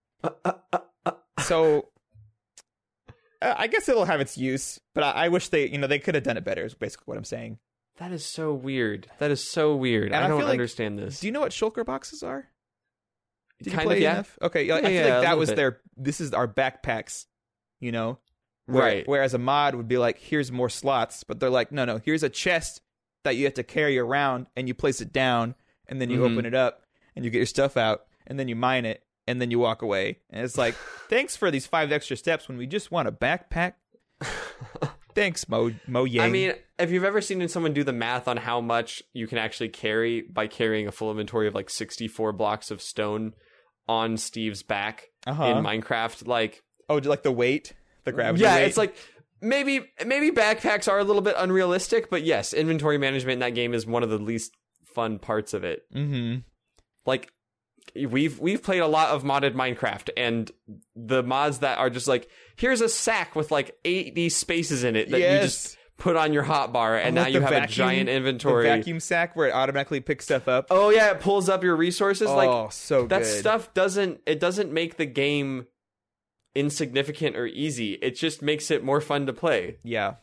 S2: So I guess it'll have its use, but I wish they could have done it better. Is basically what I'm saying.
S1: That is so weird. And I don't understand this.
S2: Do you know what shulker boxes are? Did
S1: kind of, yeah.
S2: Enough? Okay, I feel like that was this is our backpacks,
S1: Right.
S2: Whereas a mod would be like, here's more slots, but they're like, no, here's a chest that you have to carry around, and you place it down, and then you open it up, and you get your stuff out, and then you mine it, and then you walk away. And it's like, thanks for these 5 extra steps when we just want a backpack. Thanks, Mo Yang.
S1: I mean, if you've ever seen someone do the math on how much you can actually carry by carrying a full inventory of like 64 blocks of stone on Steve's back in Minecraft, like...
S2: Oh, like the weight? The gravity weight?
S1: Yeah, it's like... Maybe backpacks are a little bit unrealistic, but yes, inventory management in that game is one of the least fun parts of it.
S2: Mm-hmm.
S1: Like we've played a lot of modded Minecraft, and the mods that are just like, here's a sack with like 80 spaces in it that you just put on your hotbar, and now you have a giant inventory.
S2: The vacuum sack where it automatically picks stuff up.
S1: Oh yeah, it pulls up your resources.
S2: Oh, so good.
S1: That stuff doesn't make the game insignificant or easy. It just makes it more fun to play.
S2: Yeah.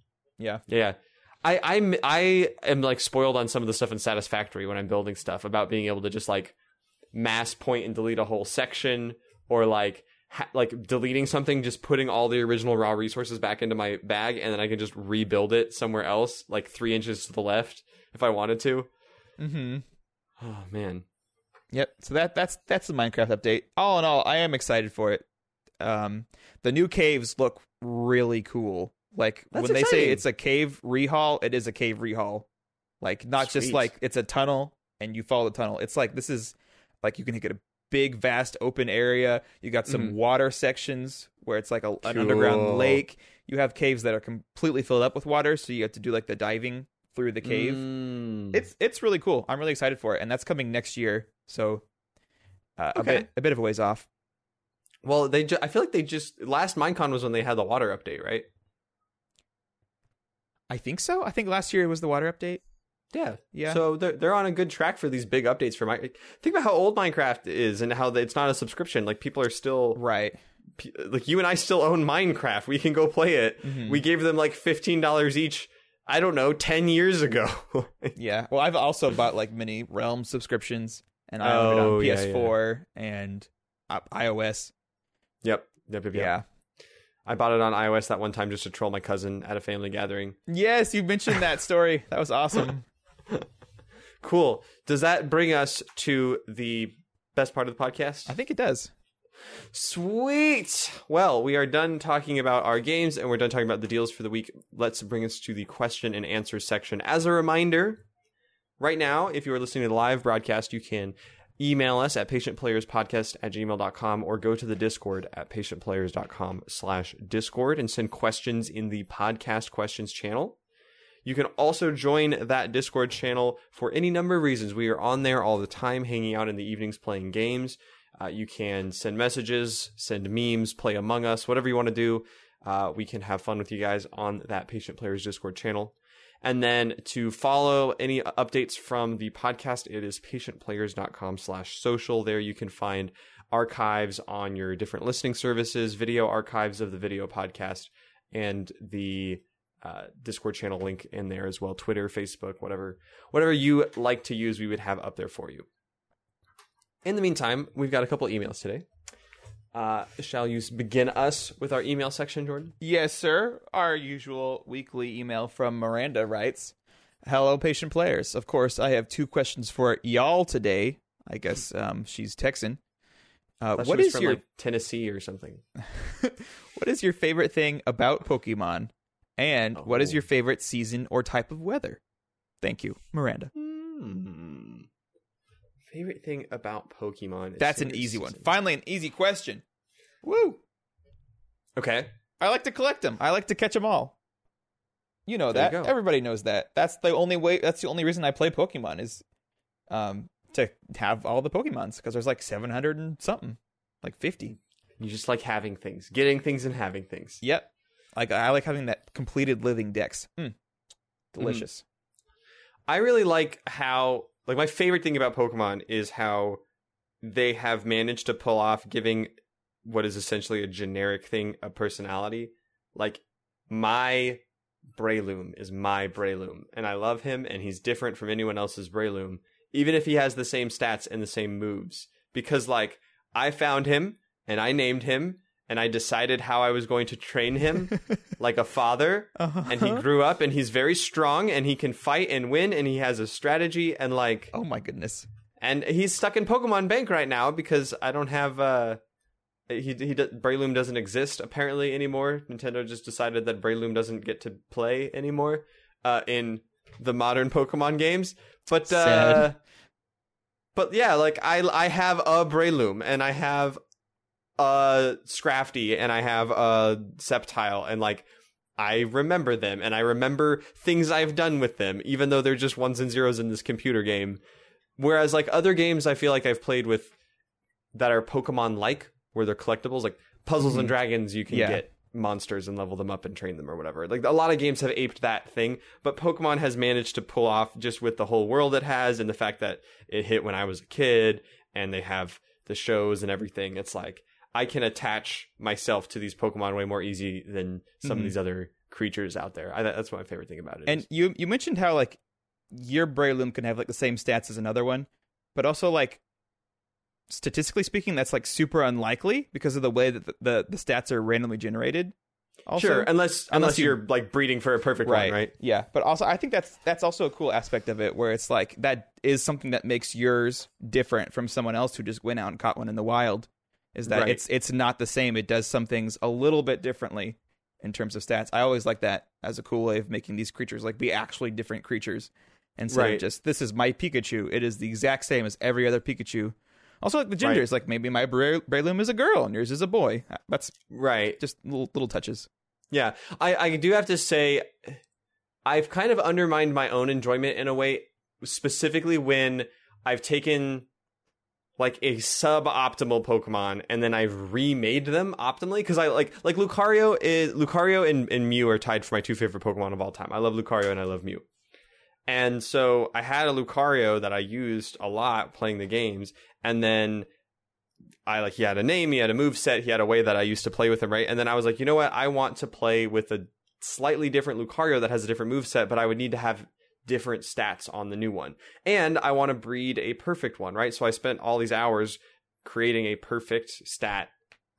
S1: I am like spoiled on some of the stuff in Satisfactory when I'm building stuff about being able to just like mass point and delete a whole section, or like deleting something, just putting all the original raw resources back into my bag, and then I can just rebuild it somewhere else, like 3 inches to the left if I wanted to.
S2: Mm-hmm.
S1: Oh man.
S2: Yep. So that's the Minecraft update. All in all, I am excited for it. The new caves look really cool. Like
S1: That's
S2: when they
S1: exciting.
S2: say it's a cave rehaul, it is a cave rehaul. Like not just
S1: Sweet.
S2: like it's a tunnel and you follow the tunnel. It's like this is like you can get a big vast open area. You got some water sections where it's like an underground lake. You have caves that are completely filled up with water, so you have to do like the diving through the cave. It's really cool. I'm really excited for it, and that's coming next year. So a bit of a ways off.
S1: Well, I feel like they just last Minecon was when they had the water update, right?
S2: I think so. I think last year was the water update.
S1: Yeah. So they're on a good track for these big updates for think about how old Minecraft is and how it's not a subscription. Like people are still
S2: right.
S1: Like you and I still own Minecraft. We can go play it. Mm-hmm. We gave them like $15 each. I don't know, 10 years ago.
S2: Yeah. Well, I've also bought like many Realm subscriptions, and I own it on PS4 and iOS.
S1: Yep.
S2: Yeah.
S1: I bought it on iOS that one time just to troll my cousin at a family gathering.
S2: Yes, you mentioned that story. That was awesome.
S1: Cool. Does that bring us to the best part of the podcast?
S2: I think it does.
S1: Sweet. Well, we are done talking about our games, and we're done talking about the deals for the week. Let's bring us to the question and answer section. As a reminder, right now, if you are listening to the live broadcast, you can email us at patientplayerspodcast@gmail.com or go to the Discord at patientplayers.com/Discord and send questions in the podcast questions channel. You can also join that Discord channel for any number of reasons. We are on there all the time, hanging out in the evenings playing games. You can send messages, send memes, play Among Us, whatever you want to do. We can have fun with you guys on that Patient Players Discord channel. And then to follow any updates from the podcast, it is patientplayers.com/social. There you can find archives on your different listening services, video archives of the video podcast, and the Discord channel link in there as well. Twitter, Facebook, whatever you like to use, we would have up there for you. In the meantime, we've got a couple emails today. Shall you begin us with our email section, Jordan?
S2: Yes, sir. Our usual weekly email from Miranda writes, "Hello, patient players. Of course, I have 2 questions for y'all today." I guess she's Texan. What is your
S1: Tennessee or something?
S2: What is your favorite thing about Pokemon? And what is your favorite season or type of weather? Thank you, Miranda.
S1: Favorite thing about Pokemon?
S2: That's an easy one. Finally, an easy question. Woo!
S1: Okay.
S2: I like to collect them. I like to catch them all. You know that. Everybody knows that. That's the only way. That's the only reason I play Pokemon is to have all the Pokemons, because there's like 700 and something, like 50.
S1: You just like having things, getting things, and having things.
S2: Yep. Like I like having that completed living dex. Delicious.
S1: I really like how. Like, my favorite thing about Pokemon is how they have managed to pull off giving what is essentially a generic thing a personality. Like, my Breloom is my Breloom, and I love him, and he's different from anyone else's Breloom, even if he has the same stats and the same moves. Because, like, I found him, and I named him, and I decided how I was going to train him like a father. And he grew up, and he's very strong, and he can fight and win, and he has a strategy, and like...
S2: Oh my goodness.
S1: And he's stuck in Pokemon Bank right now because I don't have... Breloom doesn't exist, apparently, anymore. Nintendo just decided that Breloom doesn't get to play anymore in the modern Pokemon games. But
S2: sad.
S1: But yeah, like, I have a Breloom, and I have... Scrafty, and I have a Sceptile, and like I remember them and I remember things I've done with them, even though they're just ones and zeros in this computer game. Whereas like other games I feel like I've played with that are Pokemon-like, where they're collectibles, like Puzzles and Dragons, you can get monsters and level them up and train them or whatever. Like a lot of games have aped that thing, but Pokemon has managed to pull off, just with the whole world it has and the fact that it hit when I was a kid and they have the shows and everything. It's like I can attach myself to these Pokemon way more easy than some of these other creatures out there. That's my favorite thing about it.
S2: And you mentioned how like your Breloom can have like the same stats as another one, but also like statistically speaking, that's like super unlikely because of the way that the stats are randomly generated. Also,
S1: sure, unless you're like breeding for a perfect one, right?
S2: Yeah, but also I think that's also a cool aspect of it, where it's like that is something that makes yours different from someone else who just went out and caught one in the wild. Is that it's not the same. It does some things a little bit differently in terms of stats. I always like that as a cool way of making these creatures like be actually different creatures instead of just, this is my Pikachu. It is the exact same as every other Pikachu. Also, like the genders, like maybe my Breloom is a girl and yours is a boy. That's just little touches.
S1: Yeah, I do have to say, I've kind of undermined my own enjoyment in a way, specifically when I've taken like a suboptimal Pokemon and then I've remade them optimally. Because I like Lucario and Mew are tied for my two favorite Pokemon of all time. I love Lucario and I love Mew. And so I had a Lucario that I used a lot playing the games, and then he had a name, he had a move set, he had a way that I used to play with him, right? And then I was like, you know what? I want to play with a slightly different Lucario that has a different move set, but I would need to have different stats on the new one. And I want to breed a perfect one, right? So I spent all these hours creating a perfect stat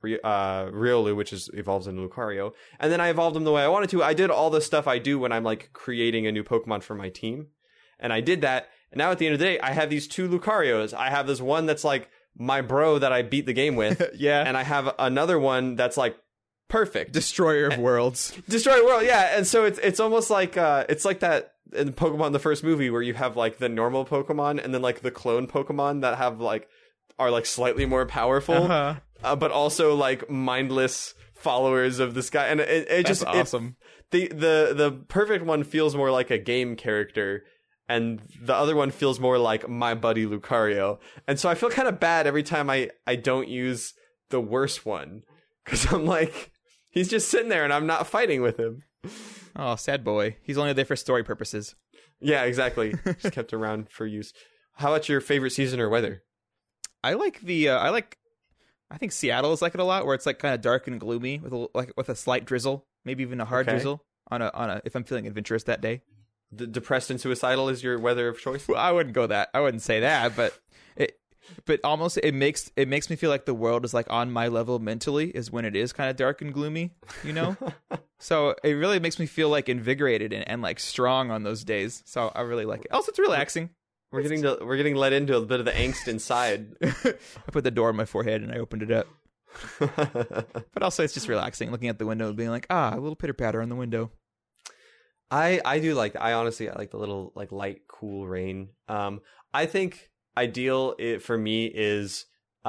S1: Riolu, which evolves into Lucario, and then I evolved him the way I wanted to. I did all the stuff I do when I'm like creating a new Pokemon for my team, and I did that. And now at the end of the day, I have these two Lucarios. I have this one that's like my bro that I beat the game with, and I have another one that's like perfect,
S2: Destroyer of Worlds,
S1: yeah. And so it's almost like it's like that in Pokemon the first movie where you have like the normal Pokemon and then like the clone Pokemon that have like are like slightly more powerful. But also like mindless followers of this guy, and it just
S2: awesome.
S1: The perfect one feels more like a game character, and the other one feels more like my buddy Lucario. And so I feel kind of bad every time I don't use the worst one, because I'm like, he's just sitting there and I'm not fighting with him.
S2: Oh, sad boy. He's only there for story purposes.
S1: Yeah, exactly. Just kept around for use. How about your favorite season or weather?
S2: I like I think Seattle is like it a lot, where it's like kind of dark and gloomy with a slight drizzle, maybe even a hard drizzle on a if I'm feeling adventurous that day.
S1: Depressed and suicidal is your weather of choice?
S2: Well, I wouldn't say that, but almost it makes me feel like the world is like on my level mentally is when it is kind of dark and gloomy, you know? So it really makes me feel like invigorated and like strong on those days. So I really like it. Also, it's relaxing.
S1: We're getting let into a bit of the angst inside.
S2: I put the door on my forehead and I opened it up. But also it's just relaxing, looking at the window and being like, a little pitter patter on the window.
S1: I honestly like the little like light, cool rain. I think ideal for me is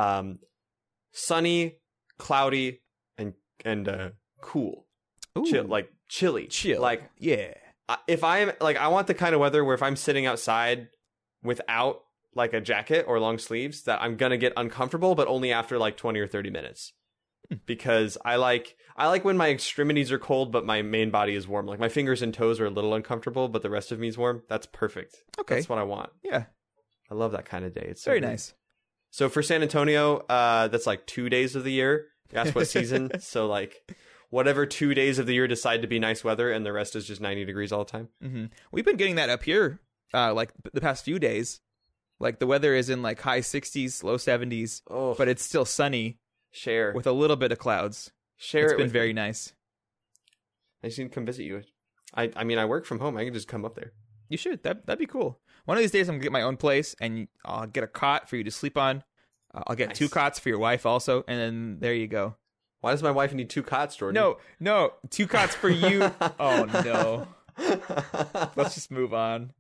S1: sunny, cloudy, and cool.
S2: Ooh.
S1: Chilly.
S2: Chill.
S1: Like,
S2: yeah.
S1: If I'm like, I want the kind of weather where if I'm sitting outside without like a jacket or long sleeves, that I'm gonna get uncomfortable, but only after like 20 or 30 minutes. Because I like when my extremities are cold, but my main body is warm. Like my fingers and toes are a little uncomfortable, but the rest of me is warm. That's perfect.
S2: Okay.
S1: That's what I want.
S2: Yeah.
S1: I love that kind of day. It's
S2: very nice.
S1: So for San Antonio, that's like 2 days of the year. You asked what season. So like whatever 2 days of the year decide to be nice weather, and the rest is just 90 degrees all the time.
S2: Mm-hmm. We've been getting that up here, like the past few days. Like the weather is in like high 60s, low 70s, but it's still sunny.
S1: Share
S2: with a little bit of clouds. It's been very nice.
S1: I just need to come visit you. I mean, I work from home. I can just come up there.
S2: You should. That'd be cool. One of these days, I'm gonna get my own place, and I'll get a cot for you to sleep on. I'll get 2 cots for your wife also, and then there you go.
S1: Why does my wife need 2 cots, Jordan?
S2: No, 2 cots for you. Oh no. Let's just move on.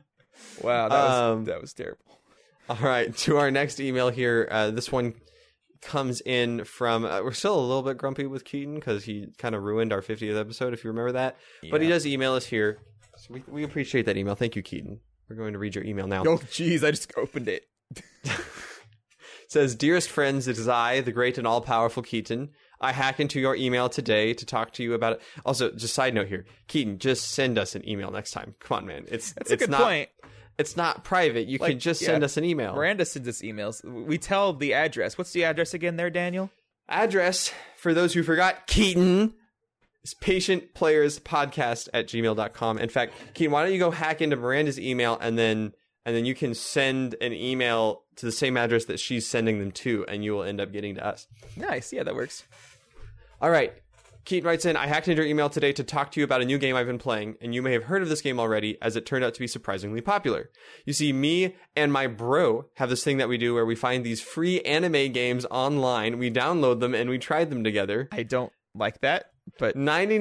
S2: Wow, that was terrible.
S1: All right, to our next email here. This one comes in from we're still a little bit grumpy with Keaton because he kind of ruined our 50th episode, if you remember that. Yeah. But he does email us here, so we appreciate that email. Thank you, Keaton. We're going to read your email now.
S2: Oh jeez, I just opened it.
S1: It says, "Dearest friends, it is I, the great and all-powerful Keaton. I hack into your email today to talk to you about it." Also, just side note here, Keaton, just send us an email next time. Come on, man. That's a good point. It's not private. You can just send us an email.
S2: Miranda sends us emails. We tell the address. What's the address again there, Daniel?
S1: Address, for those who forgot, Keaton, is patientplayerspodcast@gmail.com. In fact, Keaton, why don't you go hack into Miranda's email and then you can send an email to the same address that she's sending them to, and you will end up getting to us.
S2: Nice. Yeah, that works.
S1: All right. Keaton writes in, "I hacked into your email today to talk to you about a new game I've been playing, and you may have heard of this game already, as it turned out to be surprisingly popular. You see, me and my bro have this thing that we do where we find these free anime games online, we download them, and we tried them together."
S2: I don't like that, but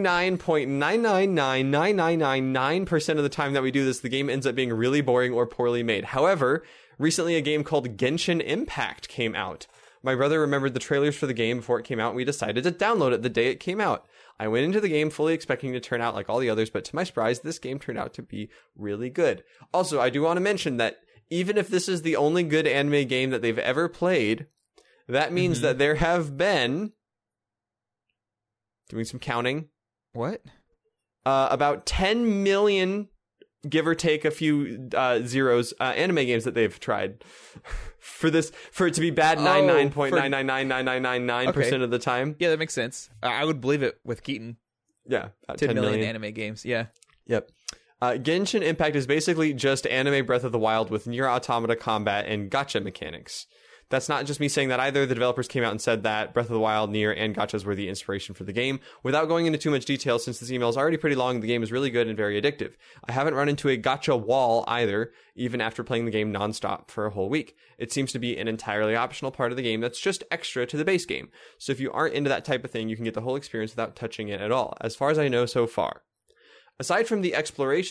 S1: 99.9999999% of the time that we do this, the game ends up being really boring or poorly made. However, recently a game called Genshin Impact came out. My brother remembered the trailers for the game before it came out, and we decided to download it the day it came out. I went into the game fully expecting to turn out like all the others, but to my surprise, this game turned out to be really good. Also, I do want to mention that even if this is the only good anime game that they've ever played, that means that there have been, doing some counting,
S2: what?
S1: About 10 million, give or take a few zeros, anime games that they've tried. For it to be bad 99.9999999% of the time.
S2: Yeah, that makes sense. I would believe it with Keaton.
S1: Yeah.
S2: 10 million anime games, yeah.
S1: Yep. Genshin Impact is basically just anime Breath of the Wild with Nier Automata combat and gacha mechanics. That's not just me saying that either. The developers came out and said that Breath of the Wild, Nier, and gachas were the inspiration for the game. Without going into too much detail, since this email is already pretty long, the game is really good and very addictive. I haven't run into a gacha wall either, even after playing the game nonstop for a whole week. It seems to be an entirely optional part of the game that's just extra to the base game. So if you aren't into that type of thing, you can get the whole experience without touching it at all, as far as I know so far. Aside from that,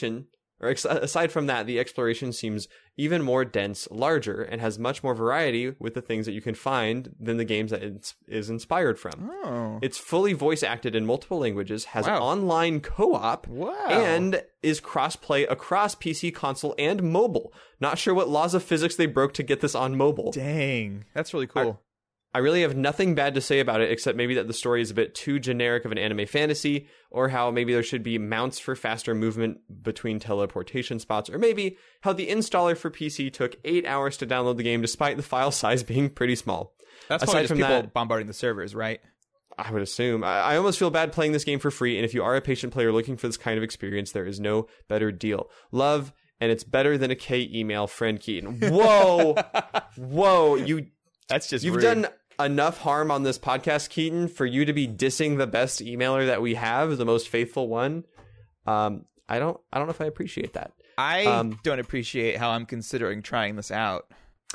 S1: the exploration seems even more dense, larger, and has much more variety with the things that you can find than the games that it is inspired from.
S2: Oh.
S1: It's fully voice acted in multiple languages, has online co-op, and is cross-play across PC, console, and mobile. Not sure what laws of physics they broke to get this on mobile.
S2: Dang, that's really cool.
S1: I really have nothing bad to say about it, except maybe that the story is a bit too generic of an anime fantasy, or how maybe there should be mounts for faster movement between teleportation spots, or maybe how the installer for PC took 8 hours to download the game despite the file size being pretty small.
S2: That's probably just people bombarding the servers, right?
S1: I would assume. I almost feel bad playing this game for free, and if you are a patient player looking for this kind of experience, there is no better deal. Love, and it's better than a K email, friend Keaton. Whoa! Whoa,
S2: That's just
S1: You've
S2: rude.
S1: done enough harm on this podcast, Keaton, for you to be dissing the best emailer that we have, the most faithful one. I don't know if I appreciate that.
S2: I don't appreciate how I'm considering trying this out.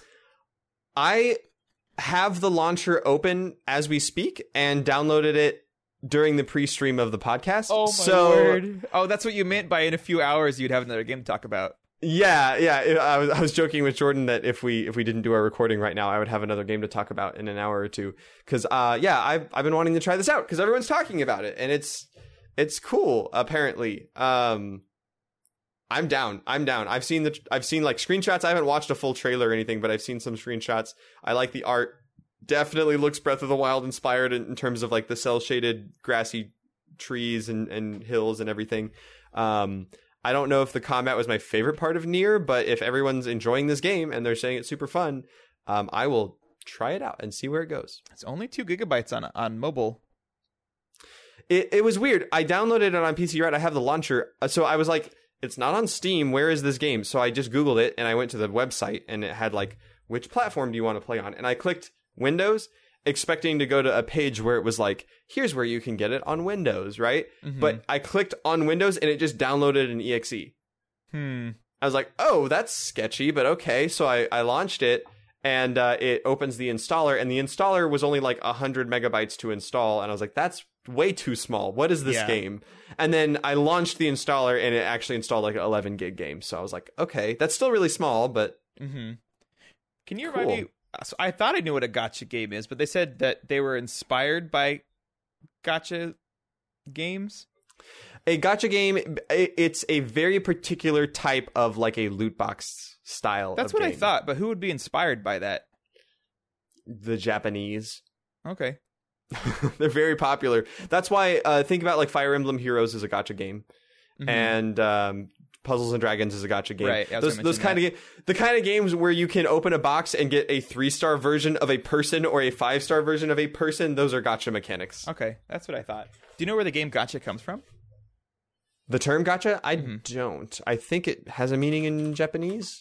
S1: I have the launcher open as we speak and downloaded it during the pre-stream of the podcast.
S2: Oh my word. Oh, that's what you meant by in a few hours you'd have another game to talk about.
S1: Yeah. I was joking with Jordan that if we didn't do our recording right now, I would have another game to talk about in an hour or two. Because I've been wanting to try this out because everyone's talking about it, and it's cool. Apparently, I'm down. I've seen like screenshots. I haven't watched a full trailer or anything, but I've seen some screenshots. I like the art. Definitely looks Breath of the Wild inspired in terms of like the cell shaded grassy trees and hills and everything. I don't know if the combat was my favorite part of Nier, but if everyone's enjoying this game and they're saying it's super fun, I will try it out and see where it goes.
S2: It's only 2 gigabytes on mobile.
S1: It was weird. I downloaded it on PC, right? I have the launcher. So I was like, it's not on Steam. Where is this game? So I just Googled it and I went to the website and it had like, which platform do you want to play on? And I clicked Windows, expecting to go to a page where it was like, here's where you can get it on Windows, right? Mm-hmm. But I clicked on Windows and it just downloaded an exe. I was like, oh, that's sketchy, but okay. So I launched it and it opens the installer, and the installer was only like 100 megabytes to install. And I was like, that's way too small. What is this game? And then I launched the installer and it actually installed like an 11 gig game. So I was like, okay, that's still really small, but
S2: Can you remind me So I thought I knew what a gotcha game is, but they said that they were inspired by gotcha games.
S1: A gotcha game, it's a very particular type of like a loot box style.
S2: That's
S1: of
S2: what I
S1: game.
S2: thought, but who would be inspired by that?
S1: The Japanese.
S2: Okay.
S1: They're very popular. That's why think about like Fire Emblem Heroes is a gotcha game, and Puzzles and Dragons is a gotcha game.
S2: Right.
S1: Those kind of the kind of games where you can open a box and get a 3-star version of a person or a 5-star version of a person. Those are gotcha mechanics.
S2: Okay, that's what I thought. Do you know where the game gotcha comes from?
S1: The term gotcha, I don't. I think it has a meaning in Japanese.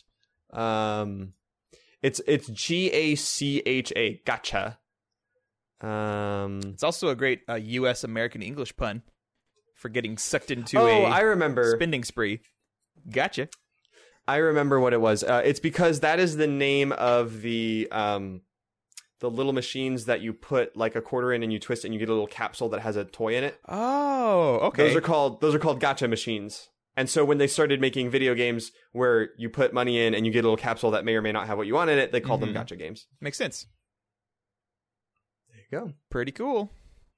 S1: It's GACHA, gotcha.
S2: It's also a great U.S. American English pun for getting sucked into
S1: I remember.
S2: spending spree. Gotcha.
S1: I remember what it was. It's because that is the name of the little machines that you put like a quarter in and you twist it and you get a little capsule that has a toy in it.
S2: Oh, okay.
S1: Those are called gotcha machines. And so when they started making video games where you put money in and you get a little capsule that may or may not have what you want in it, they called them gotcha games.
S2: Makes sense.
S1: There you go.
S2: Pretty cool.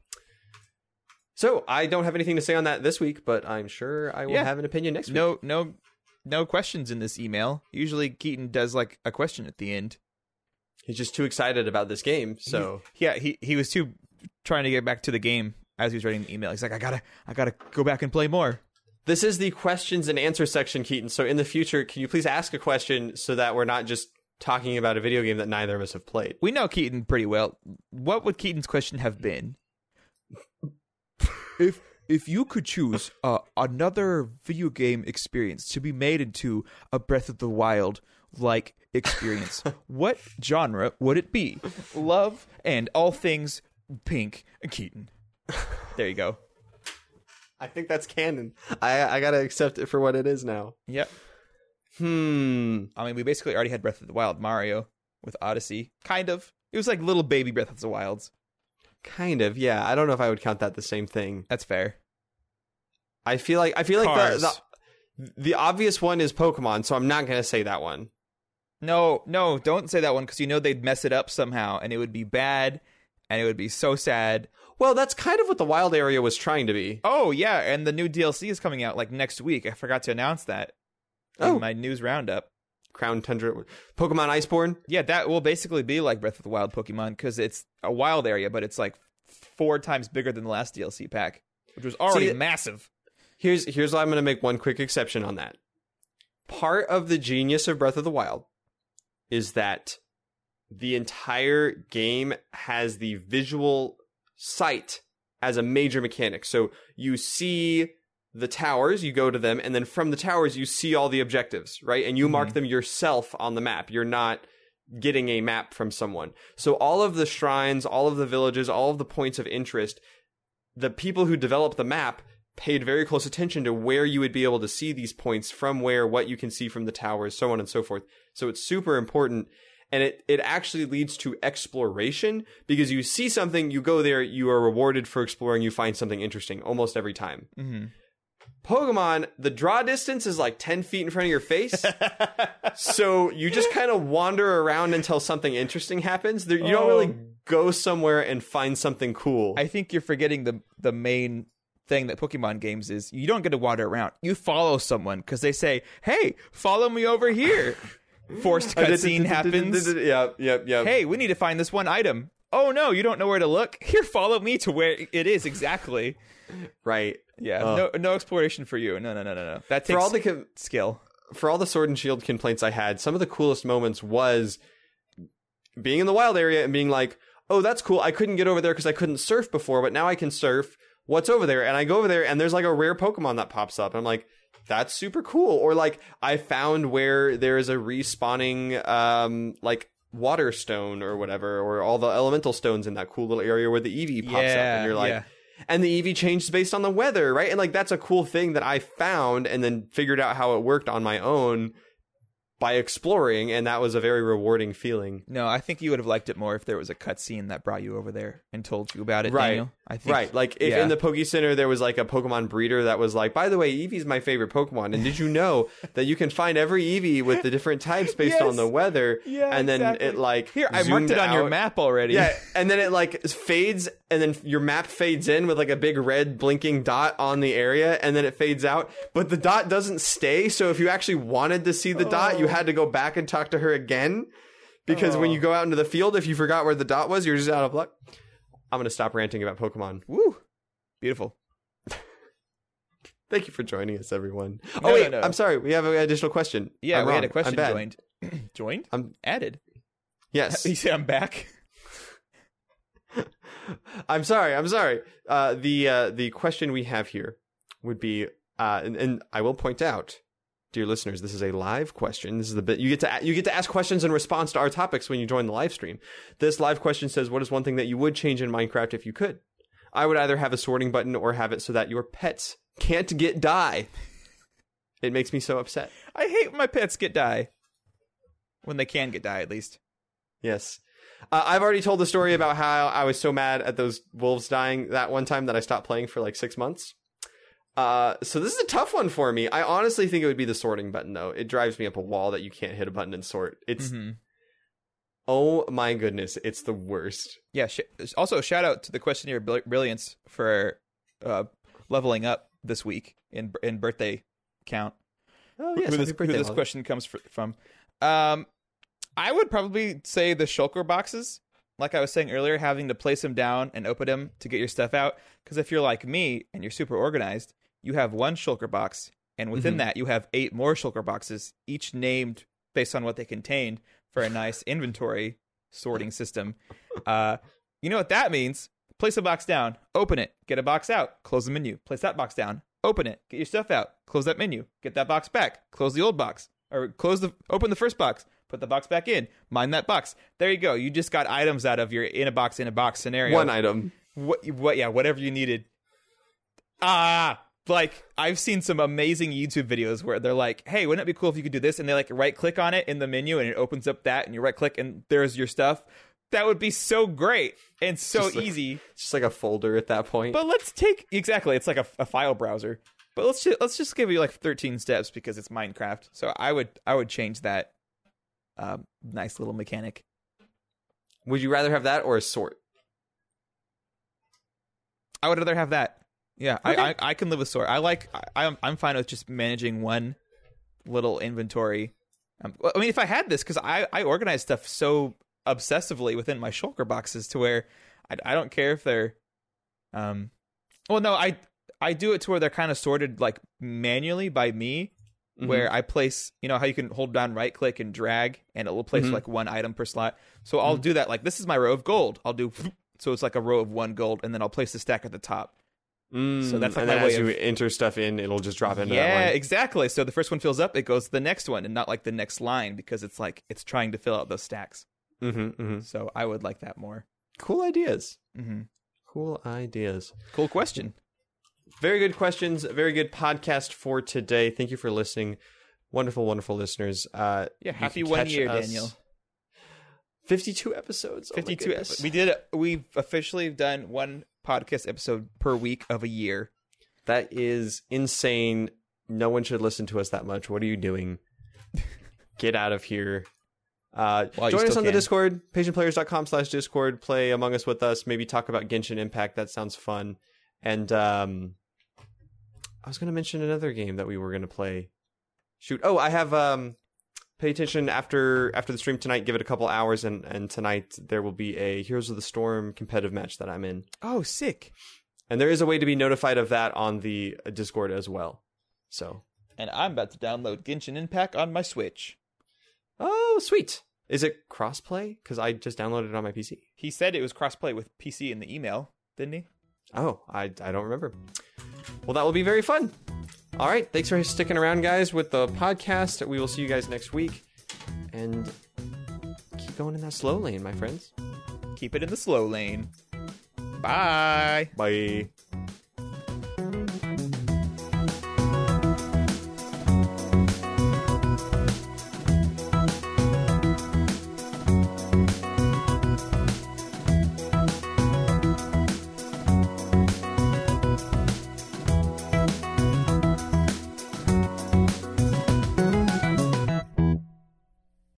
S1: So I don't have anything to say on that this week, but I'm sure I will have an opinion next week.
S2: No questions in this email. Usually Keaton does like a question at the end.
S1: He's just too excited about this game. So
S2: he was too trying to get back to the game as he was writing the email. He's like, I gotta go back and play more.
S1: This is the questions and answers section, Keaton. So in the future, can you please ask a question so that we're not just talking about a video game that neither of us have played?
S2: We know Keaton pretty well. What would Keaton's question have been? If you could choose another video game experience to be made into a Breath of the Wild like experience, what genre would it be? Love and all things pink. Keaton. There you go.
S1: I think that's canon. I gotta accept it for what it is now.
S2: Yep. I mean, we basically already had Breath of the Wild Mario with Odyssey. Kind of. It was like little baby Breath of the Wilds.
S1: Kind of, yeah. I don't know if I would count that the same thing.
S2: That's fair.
S1: I feel like the obvious one is Pokemon, so I'm not gonna say that one.
S2: No, don't say that one because you know they'd mess it up somehow, and it would be bad, and it would be so sad.
S1: Well, that's kind of what the Wild area was trying to be.
S2: Oh yeah, and the new DLC is coming out like next week. I forgot to announce that in my news roundup.
S1: Crown Tundra, Pokemon Iceborne.
S2: Yeah, that will basically be like Breath of the Wild Pokemon because it's a wild area, but it's like 4 times bigger than the last DLC pack, which was already massive.
S1: Here's why I'm going to make one quick exception on that. Part of the genius of Breath of the Wild is that the entire game has the visual sight as a major mechanic. So you see the towers, you go to them, and then from the towers you see all the objectives, right? And you mark them yourself on the map. You're not getting a map from someone. So all of the shrines, all of the villages, all of the points of interest, the people who developed the map paid very close attention to where you would be able to see these points from where, what you can see from the towers, so on and so forth. So it's super important. And it actually leads to exploration because you see something, you go there, you are rewarded for exploring, you find something interesting almost every time.
S2: Mm-hmm.
S1: Pokemon, the draw distance is like 10 feet in front of your face. So you just kind of wander around until something interesting happens. You don't really go somewhere and find something cool.
S2: I think you're forgetting the main thing that Pokemon games is you don't get to wander around. You follow someone because they say, hey, follow me over here. Forced cutscene happens.
S1: Yep.
S2: Hey, we need to find this one item. Oh no, you don't know where to look? Here, follow me to where it is exactly.
S1: Right.
S2: Yeah. No exploration for you. No. That takes
S1: for all the
S2: skill.
S1: For all the Sword and Shield complaints I had, some of the coolest moments was being in the wild area and being like, oh, that's cool. I couldn't get over there because I couldn't surf before, but now I can surf. What's over there? And I go over there and there's like a rare Pokemon that pops up. I'm like, that's super cool. Or like I found where there is a respawning like water stone or whatever, or all the elemental stones in that cool little area where the Eevee pops up, and you're like, and the Eevee changes based on the weather, right? And like that's a cool thing that I found and then figured out how it worked on my own. by exploring, and that was a very rewarding feeling.
S2: No, I think you would have liked it more if there was a cutscene that brought you over there and told you about it,
S1: Right.
S2: Daniel. I think,
S1: Right, like if in the Poke Center there was like a Pokemon breeder that was like, by the way, Eevee's my favorite Pokemon, and did you know that you can find every Eevee with the different types based
S2: Yes.
S1: on the weather?
S2: Yeah,
S1: and then
S2: exactly.
S1: it like
S2: Here, I marked
S1: zoomed
S2: it on your
S1: out.
S2: map already.
S1: Yeah, and then it like fades, and then your map fades in with like a big red blinking dot on the area, and then it fades out. But the dot doesn't stay, so if you actually wanted to see the dot, you had to go back and talk to her again. Because when you go out into the field, if you forgot where the dot was, you're just out of luck. I'm going to stop ranting about Pokemon.
S2: Woo. Beautiful.
S1: Thank you for joining us, everyone.
S2: No,
S1: Oh, wait,
S2: no.
S1: I'm sorry. We have an additional question.
S2: Yeah,
S1: I'm
S2: we
S1: wrong.
S2: had a question
S1: I'm bad.
S2: joined. Joined?
S1: I'm-
S2: Added.
S1: Yes.
S2: You say I'm back?
S1: I'm sorry. The question we have here would be, and I will point out, dear listeners, this is a live question. This is the bit you get to ask questions in response to our topics when you join the live stream. This live question says, "What is one thing that you would change in Minecraft if you could?" I would either have a sorting button or have it so that your pets can't get die. It makes me so upset.
S2: I hate when my pets get die. When they can get die, at least.
S1: Yes. I've already told the story about how I was so mad at those wolves dying that one time that I stopped playing for like 6 months. So this is a tough one for me. I honestly think it would be the sorting button, though. It drives me up a wall that you can't hit a button and sort. It's, oh my goodness, it's the worst.
S2: Yeah. Also, shout out to the Questionnaire Brilliance for leveling up this week in birthday count.
S1: Oh, yes.
S2: Who this question comes from. I would probably say the shulker boxes. Like I was saying earlier, having to place them down and open them to get your stuff out. Because if you're like me and you're super organized, you have one shulker box, and within that you have 8 more shulker boxes, each named based on what they contained for a nice inventory sorting system. You know what that means? Place a box down, open it, get a box out, close the menu. Place that box down, open it, get your stuff out, close that menu, get that box back, close the old box, or open the first box, put the box back in, mind that box. There you go. You just got items out of your in a box scenario.
S1: One item.
S2: Whatever you needed. Like I've seen some amazing YouTube videos where they're like, "Hey, wouldn't it be cool if you could do this?" And they like right click on it in the menu, and it opens up that, and you right click, and there's your stuff. That would be so great and so easy.
S1: It's just like a folder at that point.
S2: But exactly. It's like a file browser. But let's just give you like 13 steps because it's Minecraft. So I would change that. Nice little mechanic.
S1: Would you rather have that or a sort?
S2: I would rather have that. Yeah,
S1: Okay.
S2: I can live with sort. I'm fine with just managing one little inventory. I mean, if I had this, because I organize stuff so obsessively within my shulker boxes to where I don't care if they're, well, no, I do it to where they're kind of sorted like manually by me, where I place, you know how you can hold down right click and drag, and it will place like one item per slot. So I'll do that. Like this is my row of gold. I'll do so it's like a row of 1 gold, and then I'll place the stack at the top. So that's like
S1: and
S2: my
S1: then
S2: way
S1: as you
S2: of...
S1: enter stuff in, it'll just drop into that
S2: Yeah,
S1: one.
S2: exactly. So the first one fills up, it goes to the next one, and not like the next line, because it's like it's trying to fill out those stacks. So I would like that more.
S1: Cool ideas.
S2: Mm-hmm.
S1: Cool ideas.
S2: Cool question.
S1: Very good questions. Very good podcast for today. Thank you for listening. Wonderful, wonderful listeners.
S2: Yeah,
S1: you
S2: happy
S1: can
S2: 1
S1: catch
S2: year,
S1: us-
S2: Daniel.
S1: 52 episodes. Oh my
S2: 52.
S1: goodness.
S2: We've officially done one podcast episode per week of a year.
S1: That is insane. No one should listen to us that much. What are you doing? Get out of here.
S2: you
S1: Join us
S2: still
S1: on the
S2: can.
S1: Discord, patientplayers.com/Discord. Play Among Us with us. Maybe talk about Genshin Impact. That sounds fun. And I was going to mention another game that we were going to play. Shoot. Oh, I have... pay attention after the stream tonight. Give it a couple hours, and tonight there will be a Heroes of the Storm competitive match that I'm in.
S2: Oh, sick.
S1: And there is a way to be notified of that on the Discord as well. So...
S2: And I'm about to download Genshin Impact on my Switch.
S1: Oh, sweet. Is it crossplay? Because I just downloaded it on my PC.
S2: He said it was crossplay with PC in the email, didn't he?
S1: Oh, I don't remember. Well, that will be very fun. All right. Thanks for sticking around, guys, with the podcast. We will see you guys next week. And keep going in that slow lane, my friends.
S2: Keep it in the slow lane. Bye.
S1: Bye.